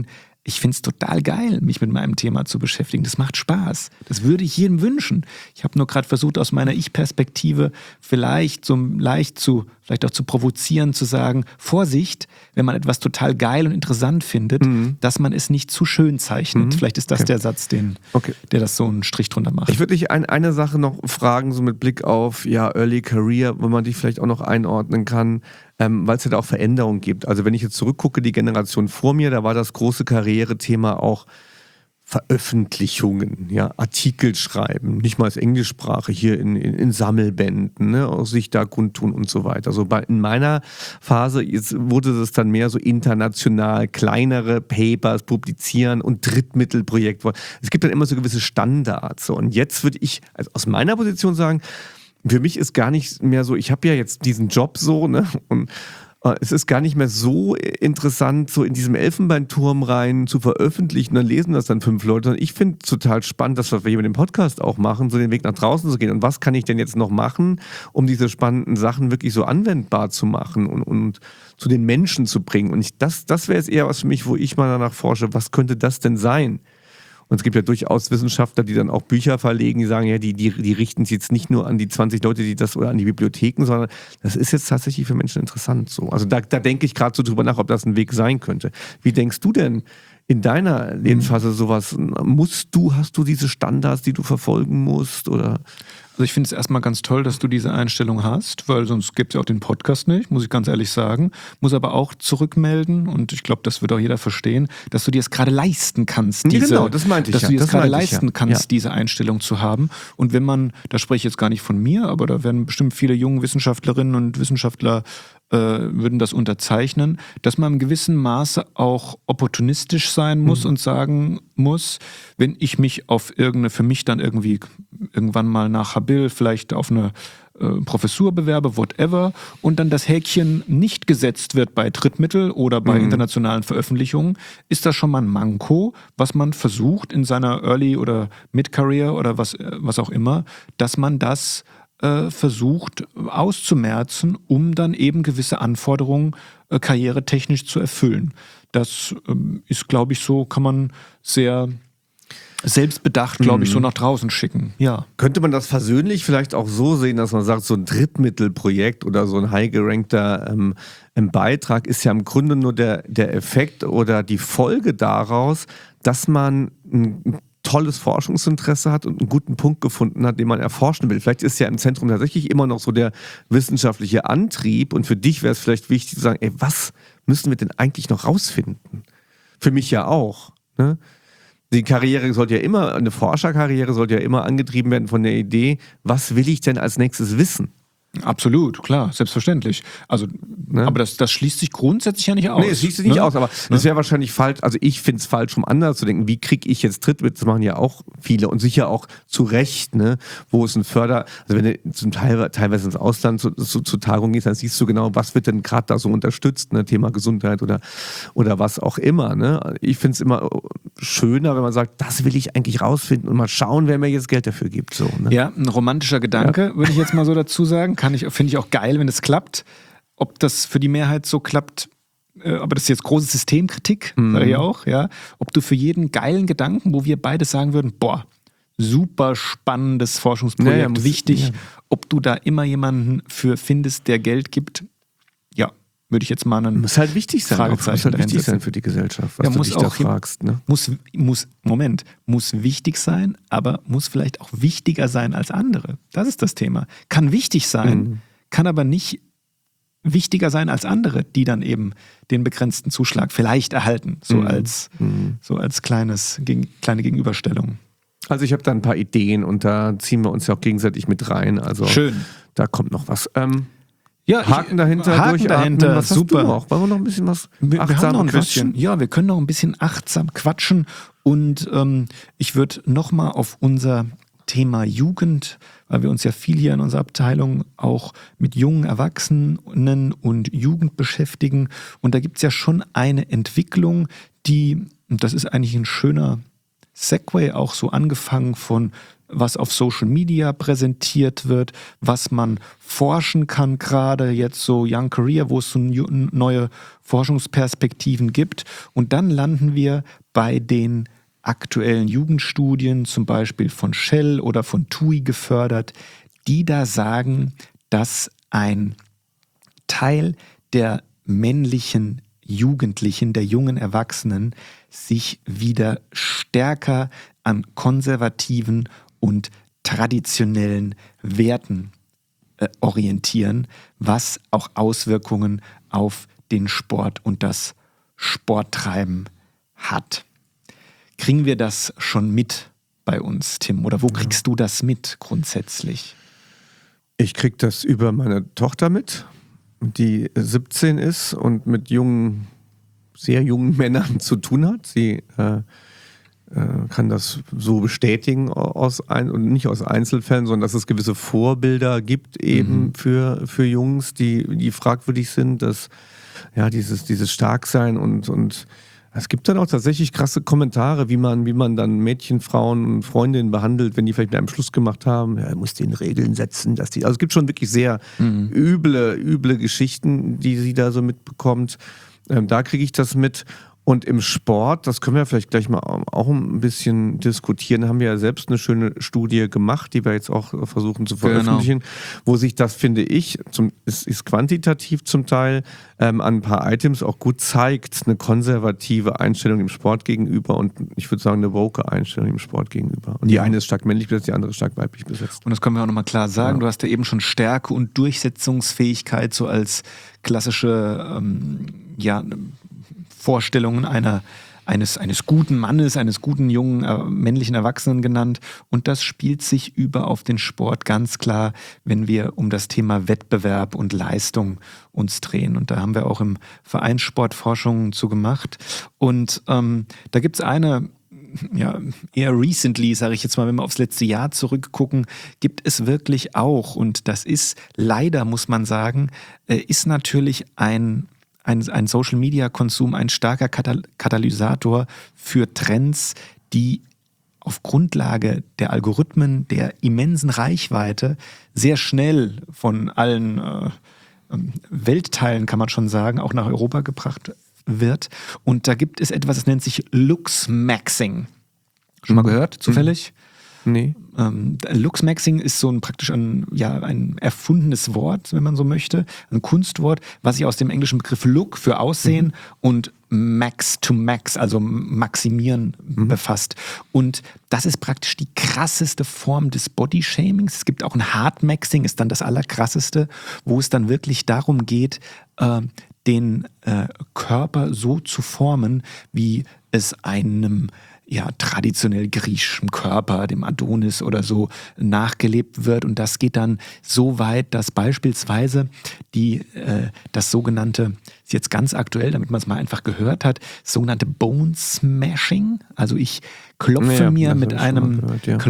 ich finde es total geil, mich mit meinem Thema zu beschäftigen. Das macht Spaß. Das würde ich jedem wünschen. Ich habe nur gerade versucht, aus meiner Ich-Perspektive vielleicht so leicht vielleicht auch zu provozieren, zu sagen, Vorsicht, wenn man etwas total geil und interessant findet, dass man es nicht zu schön zeichnet. Vielleicht ist das der Satz, der das so einen Strich drunter macht. Ich würde dich eine Sache noch fragen, so mit Blick auf Early Career, wo man dich vielleicht auch noch einordnen kann, weil es ja da auch Veränderungen gibt. Also wenn ich jetzt zurückgucke, die Generation vor mir, da war das große Karrierethema auch Veröffentlichungen, Artikel schreiben, nicht mal als Englischsprache, hier in Sammelbänden, aus sich da kundtun und so weiter. Also in meiner Phase wurde das dann mehr so international, kleinere Papers publizieren und Drittmittelprojekte. Es gibt dann immer so gewisse Standards. Und jetzt würde ich aus meiner Position sagen, für mich ist gar nicht mehr so, ich habe ja jetzt diesen Job so, und es ist gar nicht mehr so interessant, so in diesem Elfenbeinturm rein zu veröffentlichen, dann lesen das dann 5 Leute. Und ich finde es total spannend, dass wir hier mit dem Podcast auch machen, so den Weg nach draußen zu gehen. Und was kann ich denn jetzt noch machen, um diese spannenden Sachen wirklich so anwendbar zu machen und zu den Menschen zu bringen? Und das wäre jetzt eher was für mich, wo ich mal danach forsche, was könnte das denn sein? Und es gibt ja durchaus Wissenschaftler, die dann auch Bücher verlegen, die sagen, die richten sich jetzt nicht nur an die 20 Leute, oder an die Bibliotheken, sondern das ist jetzt tatsächlich für Menschen interessant so. Also da denke ich gerade so drüber nach, ob das ein Weg sein könnte. Wie denkst du denn in deiner Lebensphase sowas? Hast du diese Standards, die du verfolgen musst, oder? Also ich finde es erstmal ganz toll, dass du diese Einstellung hast, weil sonst gibt es ja auch den Podcast nicht, muss ich ganz ehrlich sagen. Muss aber auch zurückmelden, und ich glaube, das wird auch jeder verstehen, dass du dir es gerade leisten kannst, das meinte ich, diese Einstellung zu haben. Und wenn man, da spreche ich jetzt gar nicht von mir, aber da werden bestimmt viele junge Wissenschaftlerinnen und Wissenschaftler würden das unterzeichnen, dass man im gewissen Maße auch opportunistisch sein muss und sagen muss, wenn ich mich für mich dann irgendwann mal nach Habil vielleicht auf eine Professur bewerbe, whatever, und dann das Häkchen nicht gesetzt wird bei Drittmittel oder bei internationalen Veröffentlichungen, ist das schon mal ein Manko, was man versucht in seiner Early- oder Mid-Career oder was auch immer, dass man das versucht auszumerzen, um dann eben gewisse Anforderungen karrieretechnisch zu erfüllen. Das ist, glaube ich, so kann man sehr selbstbedacht, glaube ich, so nach draußen schicken. Ja. Könnte man das versöhnlich vielleicht auch so sehen, dass man sagt, so ein Drittmittelprojekt oder so ein high gerankter Beitrag ist ja im Grunde nur der Effekt oder die Folge daraus, dass man ein tolles Forschungsinteresse hat und einen guten Punkt gefunden hat, den man erforschen will. Vielleicht ist ja im Zentrum tatsächlich immer noch so der wissenschaftliche Antrieb, und für dich wäre es vielleicht wichtig zu sagen, was müssen wir denn eigentlich noch rausfinden? Für mich ja auch. Ne? Eine Forscherkarriere sollte ja immer angetrieben werden von der Idee, was will ich denn als nächstes wissen? Absolut, klar, selbstverständlich. Also, aber das schließt sich grundsätzlich ja nicht aus. Nee, es schließt sich nicht aus, aber es wäre wahrscheinlich falsch, also ich finde es falsch, um anders zu denken, wie kriege ich jetzt Drittmittel, das machen ja auch viele und sicher auch zu Recht, wo es also wenn du zum Teil teilweise ins Ausland zu Tagungen gehst, dann siehst du genau, was wird denn gerade da so unterstützt, Thema Gesundheit oder was auch immer. Ich finde es immer schöner, wenn man sagt, das will ich eigentlich rausfinden und mal schauen, wer mir jetzt Geld dafür gibt. So, Ja, ein romantischer Gedanke, würde ich jetzt mal so dazu sagen. Finde ich auch geil, wenn es klappt. Ob das für die Mehrheit so klappt, aber das ist jetzt große Systemkritik, sage ich auch, ja. Ob du für jeden geilen Gedanken, wo wir beide sagen würden, super spannendes Forschungsprojekt, wichtig, ob du da immer jemanden für findest, der Geld gibt, würde ich jetzt mal einen muss halt wichtig sein, muss halt wichtig sein für die Gesellschaft, was du dich da fragst. Muss wichtig sein, aber muss vielleicht auch wichtiger sein als andere. Das ist das Thema. Kann wichtig sein, kann aber nicht wichtiger sein als andere, die dann eben den begrenzten Zuschlag vielleicht erhalten, als kleine Gegenüberstellung. Also ich habe da ein paar Ideen und da ziehen wir uns ja auch gegenseitig mit rein. Also schön. Da kommt noch was. Haken dahinter, was super. Hast du noch? Wollen wir noch ein bisschen was achtsam quatschen? Ja, wir können noch ein bisschen achtsam quatschen, und ich würde nochmal auf unser Thema Jugend, weil wir uns ja viel hier in unserer Abteilung auch mit jungen Erwachsenen und Jugend beschäftigen, und da gibt es ja schon eine Entwicklung, und das ist eigentlich ein schöner Segway, auch so angefangen von was auf Social Media präsentiert wird, was man forschen kann, gerade jetzt so Young Career, wo es so neue Forschungsperspektiven gibt. Und dann landen wir bei den aktuellen Jugendstudien, zum Beispiel von Shell oder von TUI gefördert, die da sagen, dass ein Teil der männlichen Jugendlichen, der jungen Erwachsenen, sich wieder stärker an konservativen und traditionellen Werten orientieren, was auch Auswirkungen auf den Sport und das Sporttreiben hat. Kriegen wir das schon mit bei uns, Tim? Oder wo kriegst du das mit grundsätzlich? Ich krieg das über meine Tochter mit, die 17 ist und mit sehr jungen Männern zu tun hat. Sie kann das so bestätigen und nicht aus Einzelfällen, sondern dass es gewisse Vorbilder gibt eben für Jungs, die fragwürdig sind, dass dieses Starksein und es gibt dann auch tatsächlich krasse Kommentare, wie man dann Mädchen, Frauen und Freundinnen behandelt, wenn die vielleicht mit einem Schluss gemacht haben. Ja, muss den Regeln setzen, also es gibt schon wirklich sehr üble Geschichten, die sie da so mitbekommt. Da kriege ich das mit. Und im Sport, das können wir vielleicht gleich mal auch ein bisschen diskutieren, haben wir ja selbst eine schöne Studie gemacht, die wir jetzt auch versuchen zu veröffentlichen, wo sich das, finde ich, ist quantitativ zum Teil an ein paar Items auch gut zeigt, eine konservative Einstellung dem Sport gegenüber und ich würde sagen eine woke Einstellung dem Sport gegenüber. Und die eine ist stark männlich besetzt, die andere ist stark weiblich besetzt. Und das können wir auch nochmal klar sagen, du hast ja eben schon Stärke und Durchsetzungsfähigkeit so als klassische Vorstellungen eines guten Mannes, eines guten jungen männlichen Erwachsenen genannt. Und das spielt sich über auf den Sport ganz klar, wenn wir um das Thema Wettbewerb und Leistung uns drehen. Und da haben wir auch im Vereinssport Forschungen zu gemacht. Und da gibt es eine, eher recently, sage ich jetzt mal, wenn wir aufs letzte Jahr zurückgucken, gibt es wirklich auch, und das ist leider, muss man sagen, ist natürlich ein Social-Media-Konsum ein starker Katalysator für Trends, die auf Grundlage der Algorithmen, der immensen Reichweite sehr schnell von allen Weltteilen, kann man schon sagen, auch nach Europa gebracht wird. Und da gibt es etwas, das nennt sich Looksmaxing. Schon mal gehört, zufällig? Nee. Looksmaxing ist praktisch ein erfundenes Wort, wenn man so möchte, ein Kunstwort, was sich aus dem englischen Begriff Look für Aussehen und Max to Max, also maximieren, befasst. Und das ist praktisch die krasseste Form des Bodyshamings. Es gibt auch ein Hardmaxing, ist dann das Allerkrasseste, wo es dann wirklich darum geht, den Körper so zu formen, wie es einem traditionell griechischen Körper, dem Adonis oder so, nachgelebt wird. Und das geht dann so weit, dass beispielsweise das sogenannte, ist jetzt ganz aktuell, damit man es mal einfach gehört hat, sogenannte Bone Smashing. Also ich klopfe mir mit einem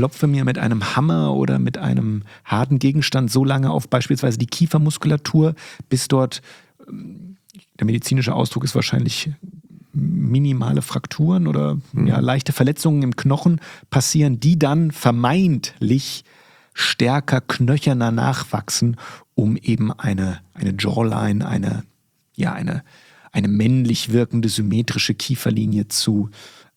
Hammer oder mit einem harten Gegenstand so lange auf beispielsweise die Kiefermuskulatur, bis dort, der medizinische Ausdruck ist wahrscheinlich minimale Frakturen oder leichte Verletzungen im Knochen passieren, die dann vermeintlich stärker, knöcherner nachwachsen, um eben eine Jawline, eine männlich wirkende, symmetrische Kieferlinie zu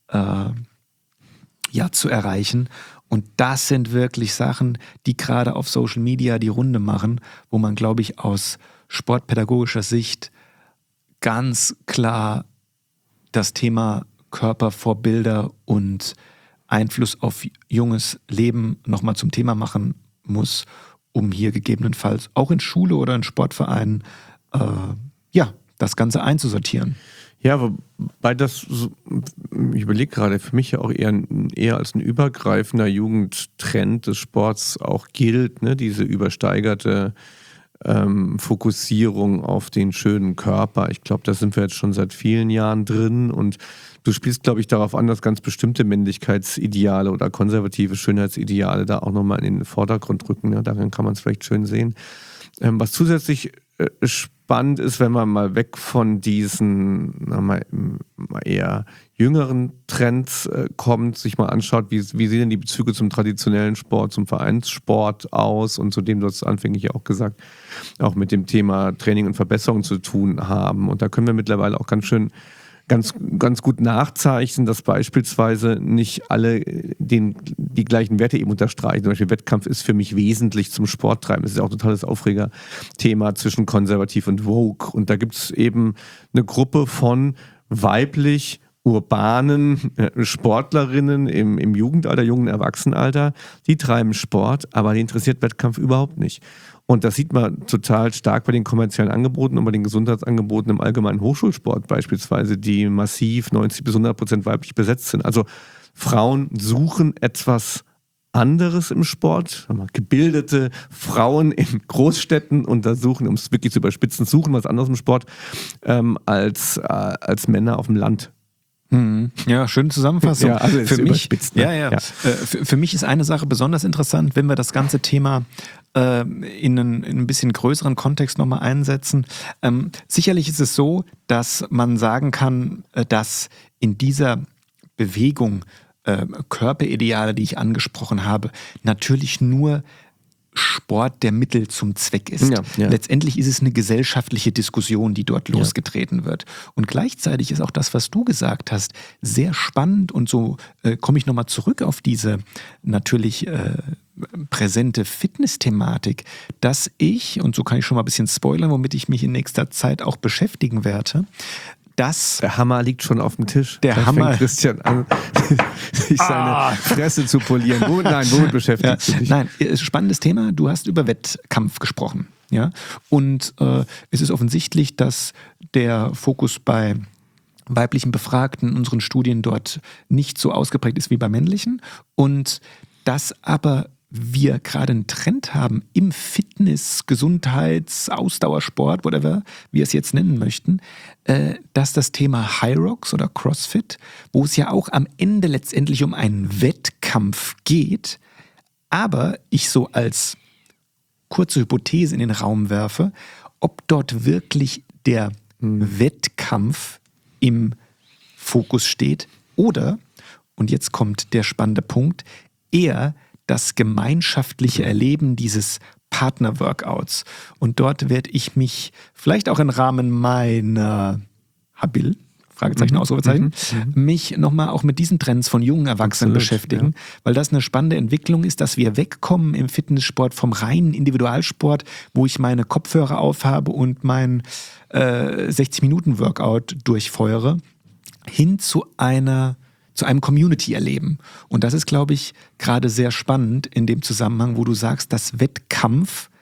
erreichen. Und das sind wirklich Sachen, die gerade auf Social Media die Runde machen, wo man, glaube ich, aus sportpädagogischer Sicht ganz klar das Thema Körpervorbilder und Einfluss auf junges Leben nochmal zum Thema machen muss, um hier gegebenenfalls auch in Schule oder in Sportvereinen das Ganze einzusortieren. Ja, wobei das, ich überlege gerade, für mich ja auch eher als ein übergreifender Jugendtrend des Sports auch gilt, ne? Diese übersteigerte Fokussierung auf den schönen Körper. Ich glaube, da sind wir jetzt schon seit vielen Jahren drin und du spielst, glaube ich, darauf an, dass ganz bestimmte Männlichkeitsideale oder konservative Schönheitsideale da auch nochmal in den Vordergrund rücken. Ja, darin kann man es vielleicht schön sehen. Was zusätzlich spannend ist, wenn man mal weg von diesen eher jüngeren Trends kommt, sich mal anschaut, wie sehen denn die Bezüge zum traditionellen Sport, zum Vereinssport aus und zu dem, du hast anfänglich ja auch gesagt, auch mit dem Thema Training und Verbesserung zu tun haben. Und da können wir mittlerweile auch ganz schön ganz gut nachzeichnen, dass beispielsweise nicht alle die gleichen Werte eben unterstreichen. Zum Beispiel Wettkampf ist für mich wesentlich zum Sport treiben. Das ist auch ein totales Aufregerthema zwischen konservativ und woke. Und da gibt es eben eine Gruppe von weiblich urbanen Sportlerinnen im Jugendalter, jungen Erwachsenenalter, die treiben Sport, aber die interessiert Wettkampf überhaupt nicht. Und das sieht man total stark bei den kommerziellen Angeboten und bei den Gesundheitsangeboten im allgemeinen Hochschulsport beispielsweise, die massiv 90-100% weiblich besetzt sind. Also Frauen suchen etwas anderes im Sport. Gebildete Frauen in Großstädten untersuchen, um es wirklich zu überspitzen, suchen was anderes im Sport als Männer auf dem Land. Ja, schöne Zusammenfassung. Ja, also für mich, ne? Für mich ist eine Sache besonders interessant, wenn wir das ganze Thema in einen bisschen größeren Kontext nochmal einsetzen. Sicherlich ist es so, dass man sagen kann, dass in dieser Bewegung Körperideale, die ich angesprochen habe, natürlich nur Sport der Mittel zum Zweck ist. Ja. Letztendlich ist es eine gesellschaftliche Diskussion, die dort losgetreten wird. Und gleichzeitig ist auch das, was du gesagt hast, sehr spannend. Und so komme ich nochmal zurück auf diese natürlich präsente Fitness-Thematik, dass ich, und so kann ich schon mal ein bisschen spoilern, womit ich mich in nächster Zeit auch beschäftigen werde, der Hammer liegt schon auf dem Tisch. Der Hammer. Fängt Christian an, sich seine Fresse zu polieren. Womit beschäftigst du dich? Nein, spannendes Thema. Du hast über Wettkampf gesprochen. Ja? Und es ist offensichtlich, dass der Fokus bei weiblichen Befragten in unseren Studien dort nicht so ausgeprägt ist wie bei männlichen. Und dass aber wir gerade einen Trend haben im Fitness-, Gesundheits-, Ausdauersport, whatever wir es jetzt nennen möchten, dass das Thema High Rocks oder CrossFit, wo es ja auch am Ende letztendlich um einen Wettkampf geht, aber ich so als kurze Hypothese in den Raum werfe, ob dort wirklich der Wettkampf im Fokus steht oder, und jetzt kommt der spannende Punkt, eher das gemeinschaftliche Erleben dieses Partner-Workouts. Und dort werde ich mich vielleicht auch im Rahmen meiner Habil, Fragezeichen, Ausrufezeichen, mich nochmal auch mit diesen Trends von jungen Erwachsenen beschäftigen, weil das eine spannende Entwicklung ist, dass wir wegkommen im Fitnesssport vom reinen Individualsport, wo ich meine Kopfhörer aufhabe und mein 60-Minuten-Workout durchfeuere, hin zu einem Community-Erleben. Und das ist, glaube ich, gerade sehr spannend in dem Zusammenhang, wo du sagst, dass Wettkampf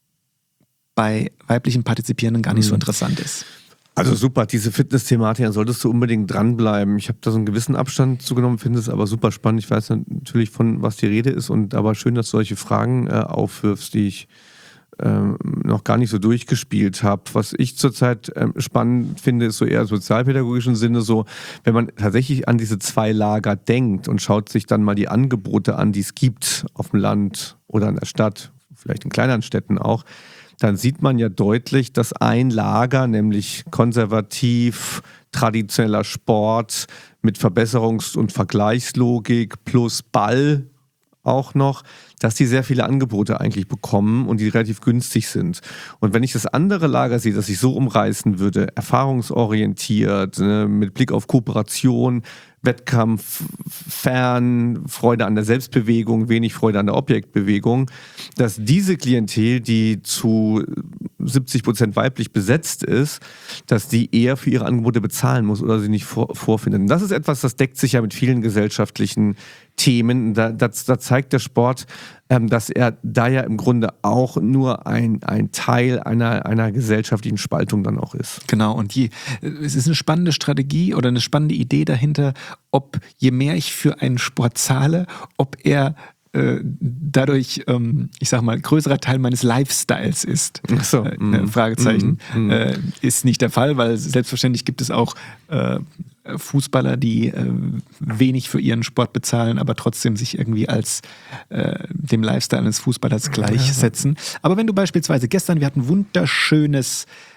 bei weiblichen Partizipierenden gar nicht so interessant ist. Also super, diese Fitness-Thematik, da solltest du unbedingt dranbleiben. Ich habe da so einen gewissen Abstand zugenommen, finde es aber super spannend. Ich weiß natürlich, von was die Rede ist, und aber schön, dass du solche Fragen aufwirfst, die ich noch gar nicht so durchgespielt habe. Was ich zurzeit spannend finde, ist so eher sozialpädagogischen Sinne so, wenn man tatsächlich an diese zwei Lager denkt und schaut sich dann mal die Angebote an, die es gibt auf dem Land oder in der Stadt, vielleicht in kleineren Städten auch, dann sieht man ja deutlich, dass ein Lager, nämlich konservativ, traditioneller Sport mit Verbesserungs- und Vergleichslogik plus Ball auch noch, dass die sehr viele Angebote eigentlich bekommen und die relativ günstig sind. Und wenn ich das andere Lager sehe, das ich so umreißen würde, erfahrungsorientiert, mit Blick auf Kooperation, Wettkampf, fern, Freude an der Selbstbewegung, wenig Freude an der Objektbewegung, dass diese Klientel, die zu 70% weiblich besetzt ist, dass die eher für ihre Angebote bezahlen muss oder sie nicht vorfindet. Und das ist etwas, das deckt sich ja mit vielen gesellschaftlichen Themen. Da zeigt der Sport, dass er da ja im Grunde auch nur ein Teil einer gesellschaftlichen Spaltung dann auch ist. Genau, und es ist eine spannende Strategie oder eine spannende Idee dahinter, ob je mehr ich für einen Sport zahle, ob er dadurch, ich sag mal, größerer Teil meines Lifestyles ist. Ach so. Fragezeichen. Ist nicht der Fall, weil selbstverständlich gibt es auch Fußballer, die wenig für ihren Sport bezahlen, aber trotzdem sich irgendwie als dem Lifestyle eines Fußballers gleichsetzen. Aber wenn du beispielsweise wir hatten wunderschönes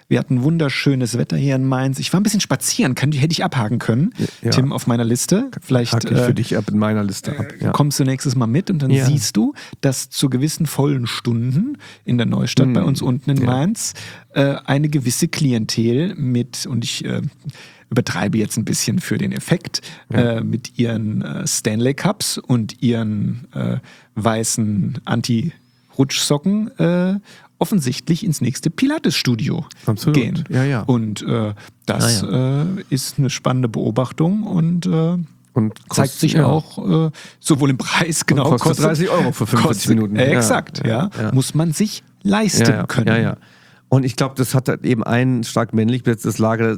Wir hatten wunderschönes Wetter hier in Mainz. Ich war ein bisschen spazieren, hätte ich abhaken können. Ja. Tim, auf meiner Liste. Vielleicht hake ich für dich ab in meiner Liste ab. Ja. Kommst du nächstes Mal mit und dann siehst du, dass zu gewissen vollen Stunden in der Neustadt bei uns unten in Mainz eine gewisse Klientel mit, und ich übertreibe jetzt ein bisschen für den Effekt, mit ihren Stanley Cups und ihren weißen Anti-Rutschsocken offensichtlich ins nächste Pilates-Studio gehen. Ja. Und das ist eine spannende Beobachtung und zeigt sich auch sowohl im Preis, genau. Kostet 30 € für 45 Minuten. Exakt, ja. Muss man sich leisten können. Ja. Und ich glaube, das hat halt eben ein stark männlich besetztes Lager,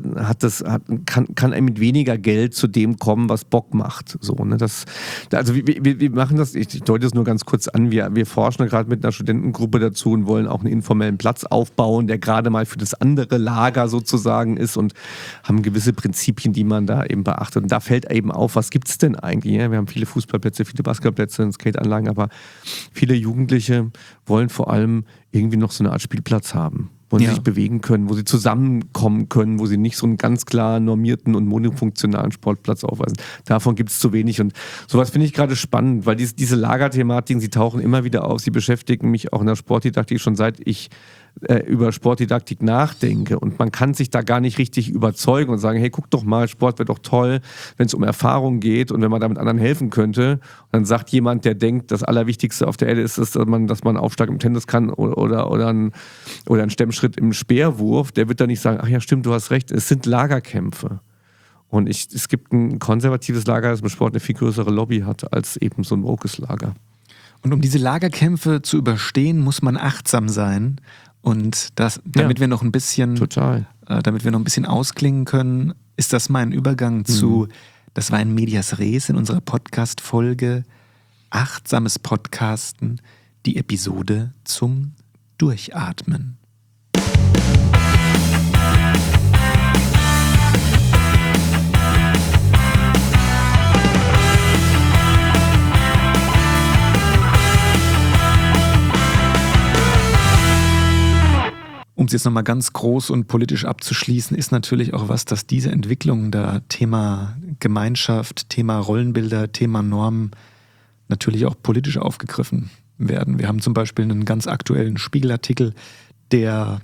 kann mit weniger Geld zu dem kommen, was Bock macht. So, ne? Also wir machen das, ich deute es nur ganz kurz an, wir forschen gerade mit einer Studentengruppe dazu und wollen auch einen informellen Platz aufbauen, der gerade mal für das andere Lager sozusagen ist, und haben gewisse Prinzipien, die man da eben beachtet. Und da fällt eben auf, was gibt es denn eigentlich? Ja? Wir haben viele Fußballplätze, viele Basketballplätze, Skateanlagen, aber viele Jugendliche wollen vor allem irgendwie noch so eine Art Spielplatz haben, wo sie sich bewegen können, wo sie zusammenkommen können, wo sie nicht so einen ganz klar normierten und monofunktionalen Sportplatz aufweisen. Davon gibt es zu wenig, und sowas finde ich gerade spannend, weil diese Lagerthematiken, sie tauchen immer wieder auf, sie beschäftigen mich auch in der Sportdidaktik schon seit ich über Sportdidaktik nachdenke, und man kann sich da gar nicht richtig überzeugen und sagen, hey, guck doch mal, Sport wäre doch toll, wenn es um Erfahrung geht und wenn man damit anderen helfen könnte. Und dann sagt jemand, der denkt, das Allerwichtigste auf der Erde ist, dass man einen Aufschlag im Tennis kann oder einen Stemmschritt im Speerwurf, der wird dann nicht sagen, ach ja, stimmt, du hast recht, es sind Lagerkämpfe. Und es gibt ein konservatives Lager, das im Sport eine viel größere Lobby hat als eben so ein wokes Lager. Und um diese Lagerkämpfe zu überstehen, muss man achtsam sein. Und damit wir noch ein bisschen ausklingen können, ist das mein Übergang zu, das war ein Medias Res in unserer Podcast-Folge Achtsames Podcasten, die Episode zum Durchatmen. Um es jetzt nochmal ganz groß und politisch abzuschließen, ist natürlich auch was, dass diese Entwicklung da Thema Gemeinschaft, Thema Rollenbilder, Thema Normen natürlich auch politisch aufgegriffen werden. Wir haben zum Beispiel einen ganz aktuellen Spiegelartikel, der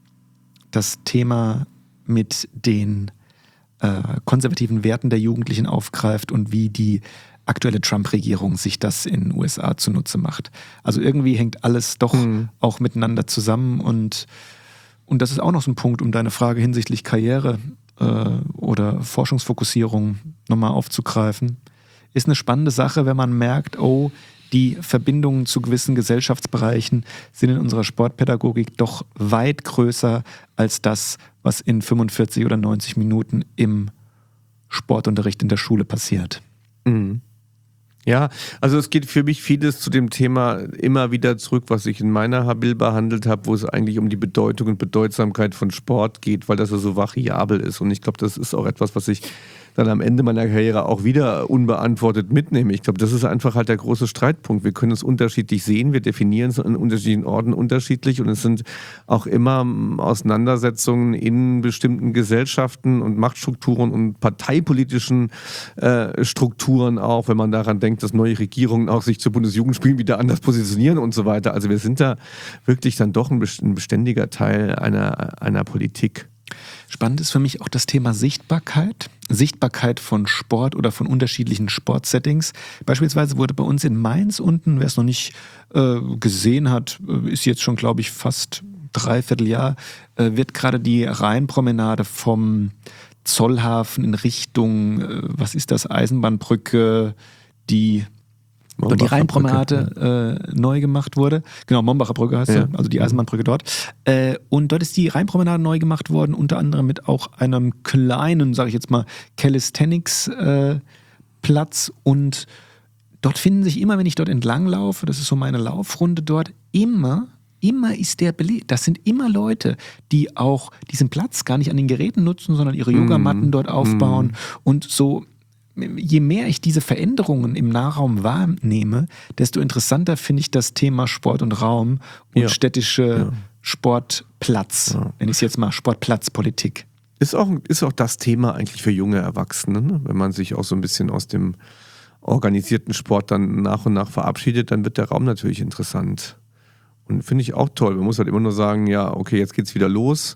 das Thema mit den konservativen Werten der Jugendlichen aufgreift und wie die aktuelle Trump-Regierung sich das in den USA zunutze macht. Also irgendwie hängt alles doch auch miteinander zusammen, und das ist auch noch so ein Punkt, um deine Frage hinsichtlich Karriere oder Forschungsfokussierung nochmal aufzugreifen. Ist eine spannende Sache, wenn man merkt, die Verbindungen zu gewissen Gesellschaftsbereichen sind in unserer Sportpädagogik doch weit größer als das, was in 45 oder 90 Minuten im Sportunterricht in der Schule passiert. Mhm. Ja, also es geht für mich vieles zu dem Thema immer wieder zurück, was ich in meiner Habil behandelt habe, wo es eigentlich um die Bedeutung und Bedeutsamkeit von Sport geht, weil das ja so variabel ist. Und ich glaube, das ist auch etwas, was ich dann am Ende meiner Karriere auch wieder unbeantwortet mitnehme. Ich glaube, das ist einfach halt der große Streitpunkt. Wir können es unterschiedlich sehen, wir definieren es an unterschiedlichen Orten unterschiedlich, und es sind auch immer Auseinandersetzungen in bestimmten Gesellschaften und Machtstrukturen und parteipolitischen Strukturen auch, wenn man daran denkt, dass neue Regierungen auch sich zu Bundesjugendspielen wieder anders positionieren und so weiter. Also wir sind da wirklich dann doch ein beständiger Teil einer Politik. Spannend ist für mich auch das Thema Sichtbarkeit. Sichtbarkeit von Sport oder von unterschiedlichen Sportsettings. Beispielsweise wurde bei uns in Mainz unten, wer es noch nicht gesehen hat, ist jetzt schon, glaube ich, fast 3/4 Jahr, wird gerade die Rheinpromenade vom Zollhafen in Richtung, was ist das, Eisenbahnbrücke, die Rheinpromenade neu gemacht wurde. Genau, Mombacher Brücke heißt sie, also die Eisenbahnbrücke dort. Und dort ist die Rheinpromenade neu gemacht worden, unter anderem mit auch einem kleinen, sage ich jetzt mal, Calisthenics-Platz. Und dort finden sich immer, wenn ich dort entlang laufe, das ist so meine Laufrunde dort, immer ist der belegt. Das sind immer Leute, die auch diesen Platz gar nicht an den Geräten nutzen, sondern ihre Yogamatten dort aufbauen. Und so, je mehr ich diese Veränderungen im Nahraum wahrnehme, desto interessanter finde ich das Thema Sport und Raum und städtische Sportplatz. Nenne ich es jetzt mal Sportplatzpolitik. Ist auch das Thema eigentlich für junge Erwachsene, ne? Wenn man sich auch so ein bisschen aus dem organisierten Sport dann nach und nach verabschiedet, dann wird der Raum natürlich interessant. Und finde ich auch toll. Man muss halt immer nur sagen, ja, okay, jetzt geht's wieder los.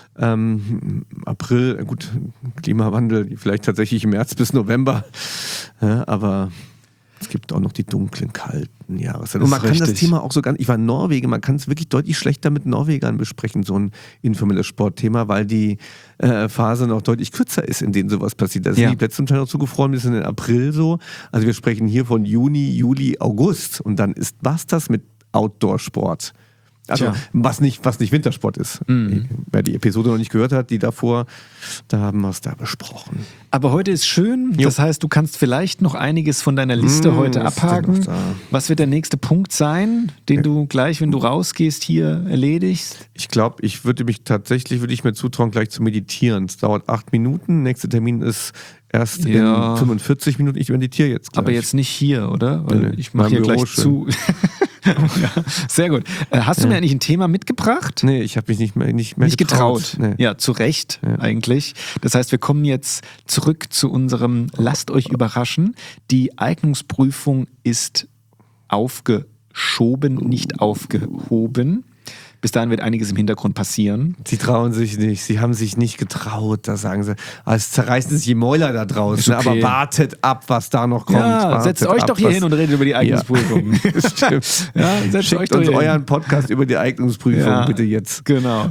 April, gut, Klimawandel, vielleicht tatsächlich März bis November. Ja, aber es gibt auch noch die dunklen, kalten Jahreszeiten. Und man kann das Thema auch so ganz, ich war in Norwegen, man kann es wirklich deutlich schlechter mit Norwegern besprechen, so ein informelles Sportthema, weil die Phase noch deutlich kürzer ist, in denen sowas passiert. Da sind die Plätze zum Teil noch zugefroren, bis in den April so. Also wir sprechen hier von Juni, Juli, August und dann war's das mit Outdoor-Sport. Also was nicht Wintersport ist. Wer die Episode noch nicht gehört hat, die davor, da haben wir es da besprochen. Aber heute ist schön, das heißt, du kannst vielleicht noch einiges von deiner Liste heute abhaken. Was wird der nächste Punkt sein, den du gleich, wenn du rausgehst, hier erledigst? Ich glaube, würde ich mir zutrauen, gleich zu meditieren. Es dauert 8 Minuten, nächster Termin ist erst in 45 Minuten. Ich meditiere jetzt gleich. Aber jetzt nicht hier, oder? Weil ich mache hier gleich zu. Ja, sehr gut. Hast du mir eigentlich ein Thema mitgebracht? Nee, ich habe mich nicht mehr getraut. Nee. Ja, zu Recht eigentlich. Das heißt, wir kommen jetzt zurück zu unserem Lasst euch überraschen. Die Eignungsprüfung ist aufgeschoben, nicht aufgehoben. Bis dahin wird einiges im Hintergrund passieren. Sie trauen sich nicht, sie haben sich nicht getraut, da sagen sie, es zerreißen sich die Mäuler da draußen, aber wartet ab, was da noch kommt. Ja, setzt euch doch hier hin und redet über die Eignungsprüfung. Stimmt. Schickt uns euren Podcast über die Eignungsprüfung bitte jetzt. Genau.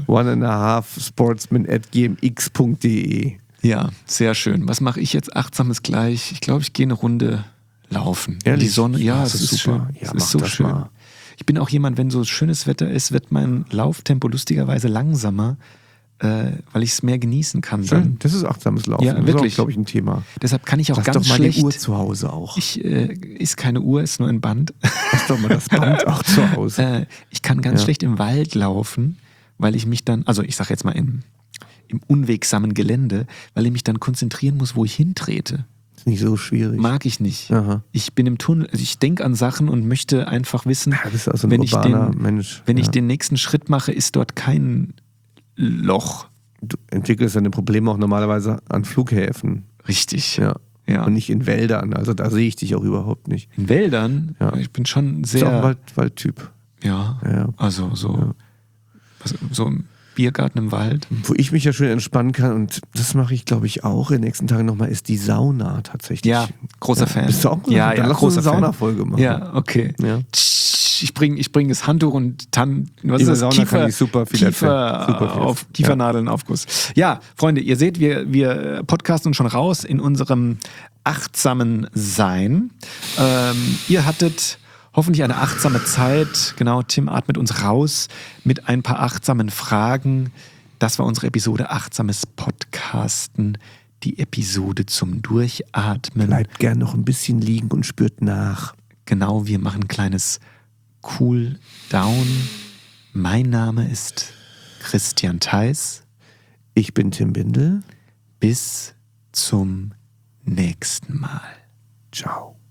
1.5sportsman@gmx.de. Ja, sehr schön. Was mache ich jetzt Achtsames gleich? Ich glaube, ich gehe eine Runde laufen. Ehrlich? Die Sonne, das ist super. Schön. Ja, das ist so schön. Mal. Ich bin auch jemand, wenn so schönes Wetter ist, wird mein Lauftempo lustigerweise langsamer, weil ich es mehr genießen kann. Schön, das ist achtsames Laufen. Ja, wirklich. Das ist, glaube ich, ein Thema. Deshalb kann ich auch Lass ganz doch mal schlecht... die Uhr zu Hause auch. Ist keine Uhr, ist nur ein Band. Lass doch mal das Band auch zu Hause. Ich kann ganz schlecht im Wald laufen, weil ich mich dann, also ich sage jetzt mal im unwegsamen Gelände, weil ich mich dann konzentrieren muss, wo ich hintrete. Ist nicht so schwierig. Mag ich nicht. Aha. Ich bin im Tunnel, also ich denke an Sachen und möchte einfach wissen, bist also ein urbaner Mensch. Wenn ich den nächsten Schritt mache, ist dort kein Loch. Du entwickelst deine Probleme auch normalerweise an Flughäfen. Richtig. Ja. Und nicht in Wäldern. Also da sehe ich dich auch überhaupt nicht. In Wäldern? Ja. Ich bin schon sehr... Ist auch ein Waldtyp. Ja. Also so im Biergarten im Wald. Wo ich mich ja schön entspannen kann, und das mache ich, glaube ich, auch in den nächsten Tagen nochmal, ist die Sauna tatsächlich. Ja, großer Fan. Bist du auch großer Fan? Dann lass uns eine Saunafolge machen. Ja, okay. Ja. Ich bring das Handtuch und was ist das? Sauna kann ich super viel Kiefernadeln Aufguss. Ja, Freunde, ihr seht, wir podcasten uns schon raus in unserem achtsamen Sein. Ihr hattet hoffentlich eine achtsame Zeit. Genau, Tim atmet uns raus mit ein paar achtsamen Fragen. Das war unsere Episode Achtsames Podcasten. Die Episode zum Durchatmen. Bleibt gern noch ein bisschen liegen und spürt nach. Genau, wir machen ein kleines Cool Down. Mein Name ist Christian Theis. Ich bin Tim Bindel. Bis zum nächsten Mal. Ciao.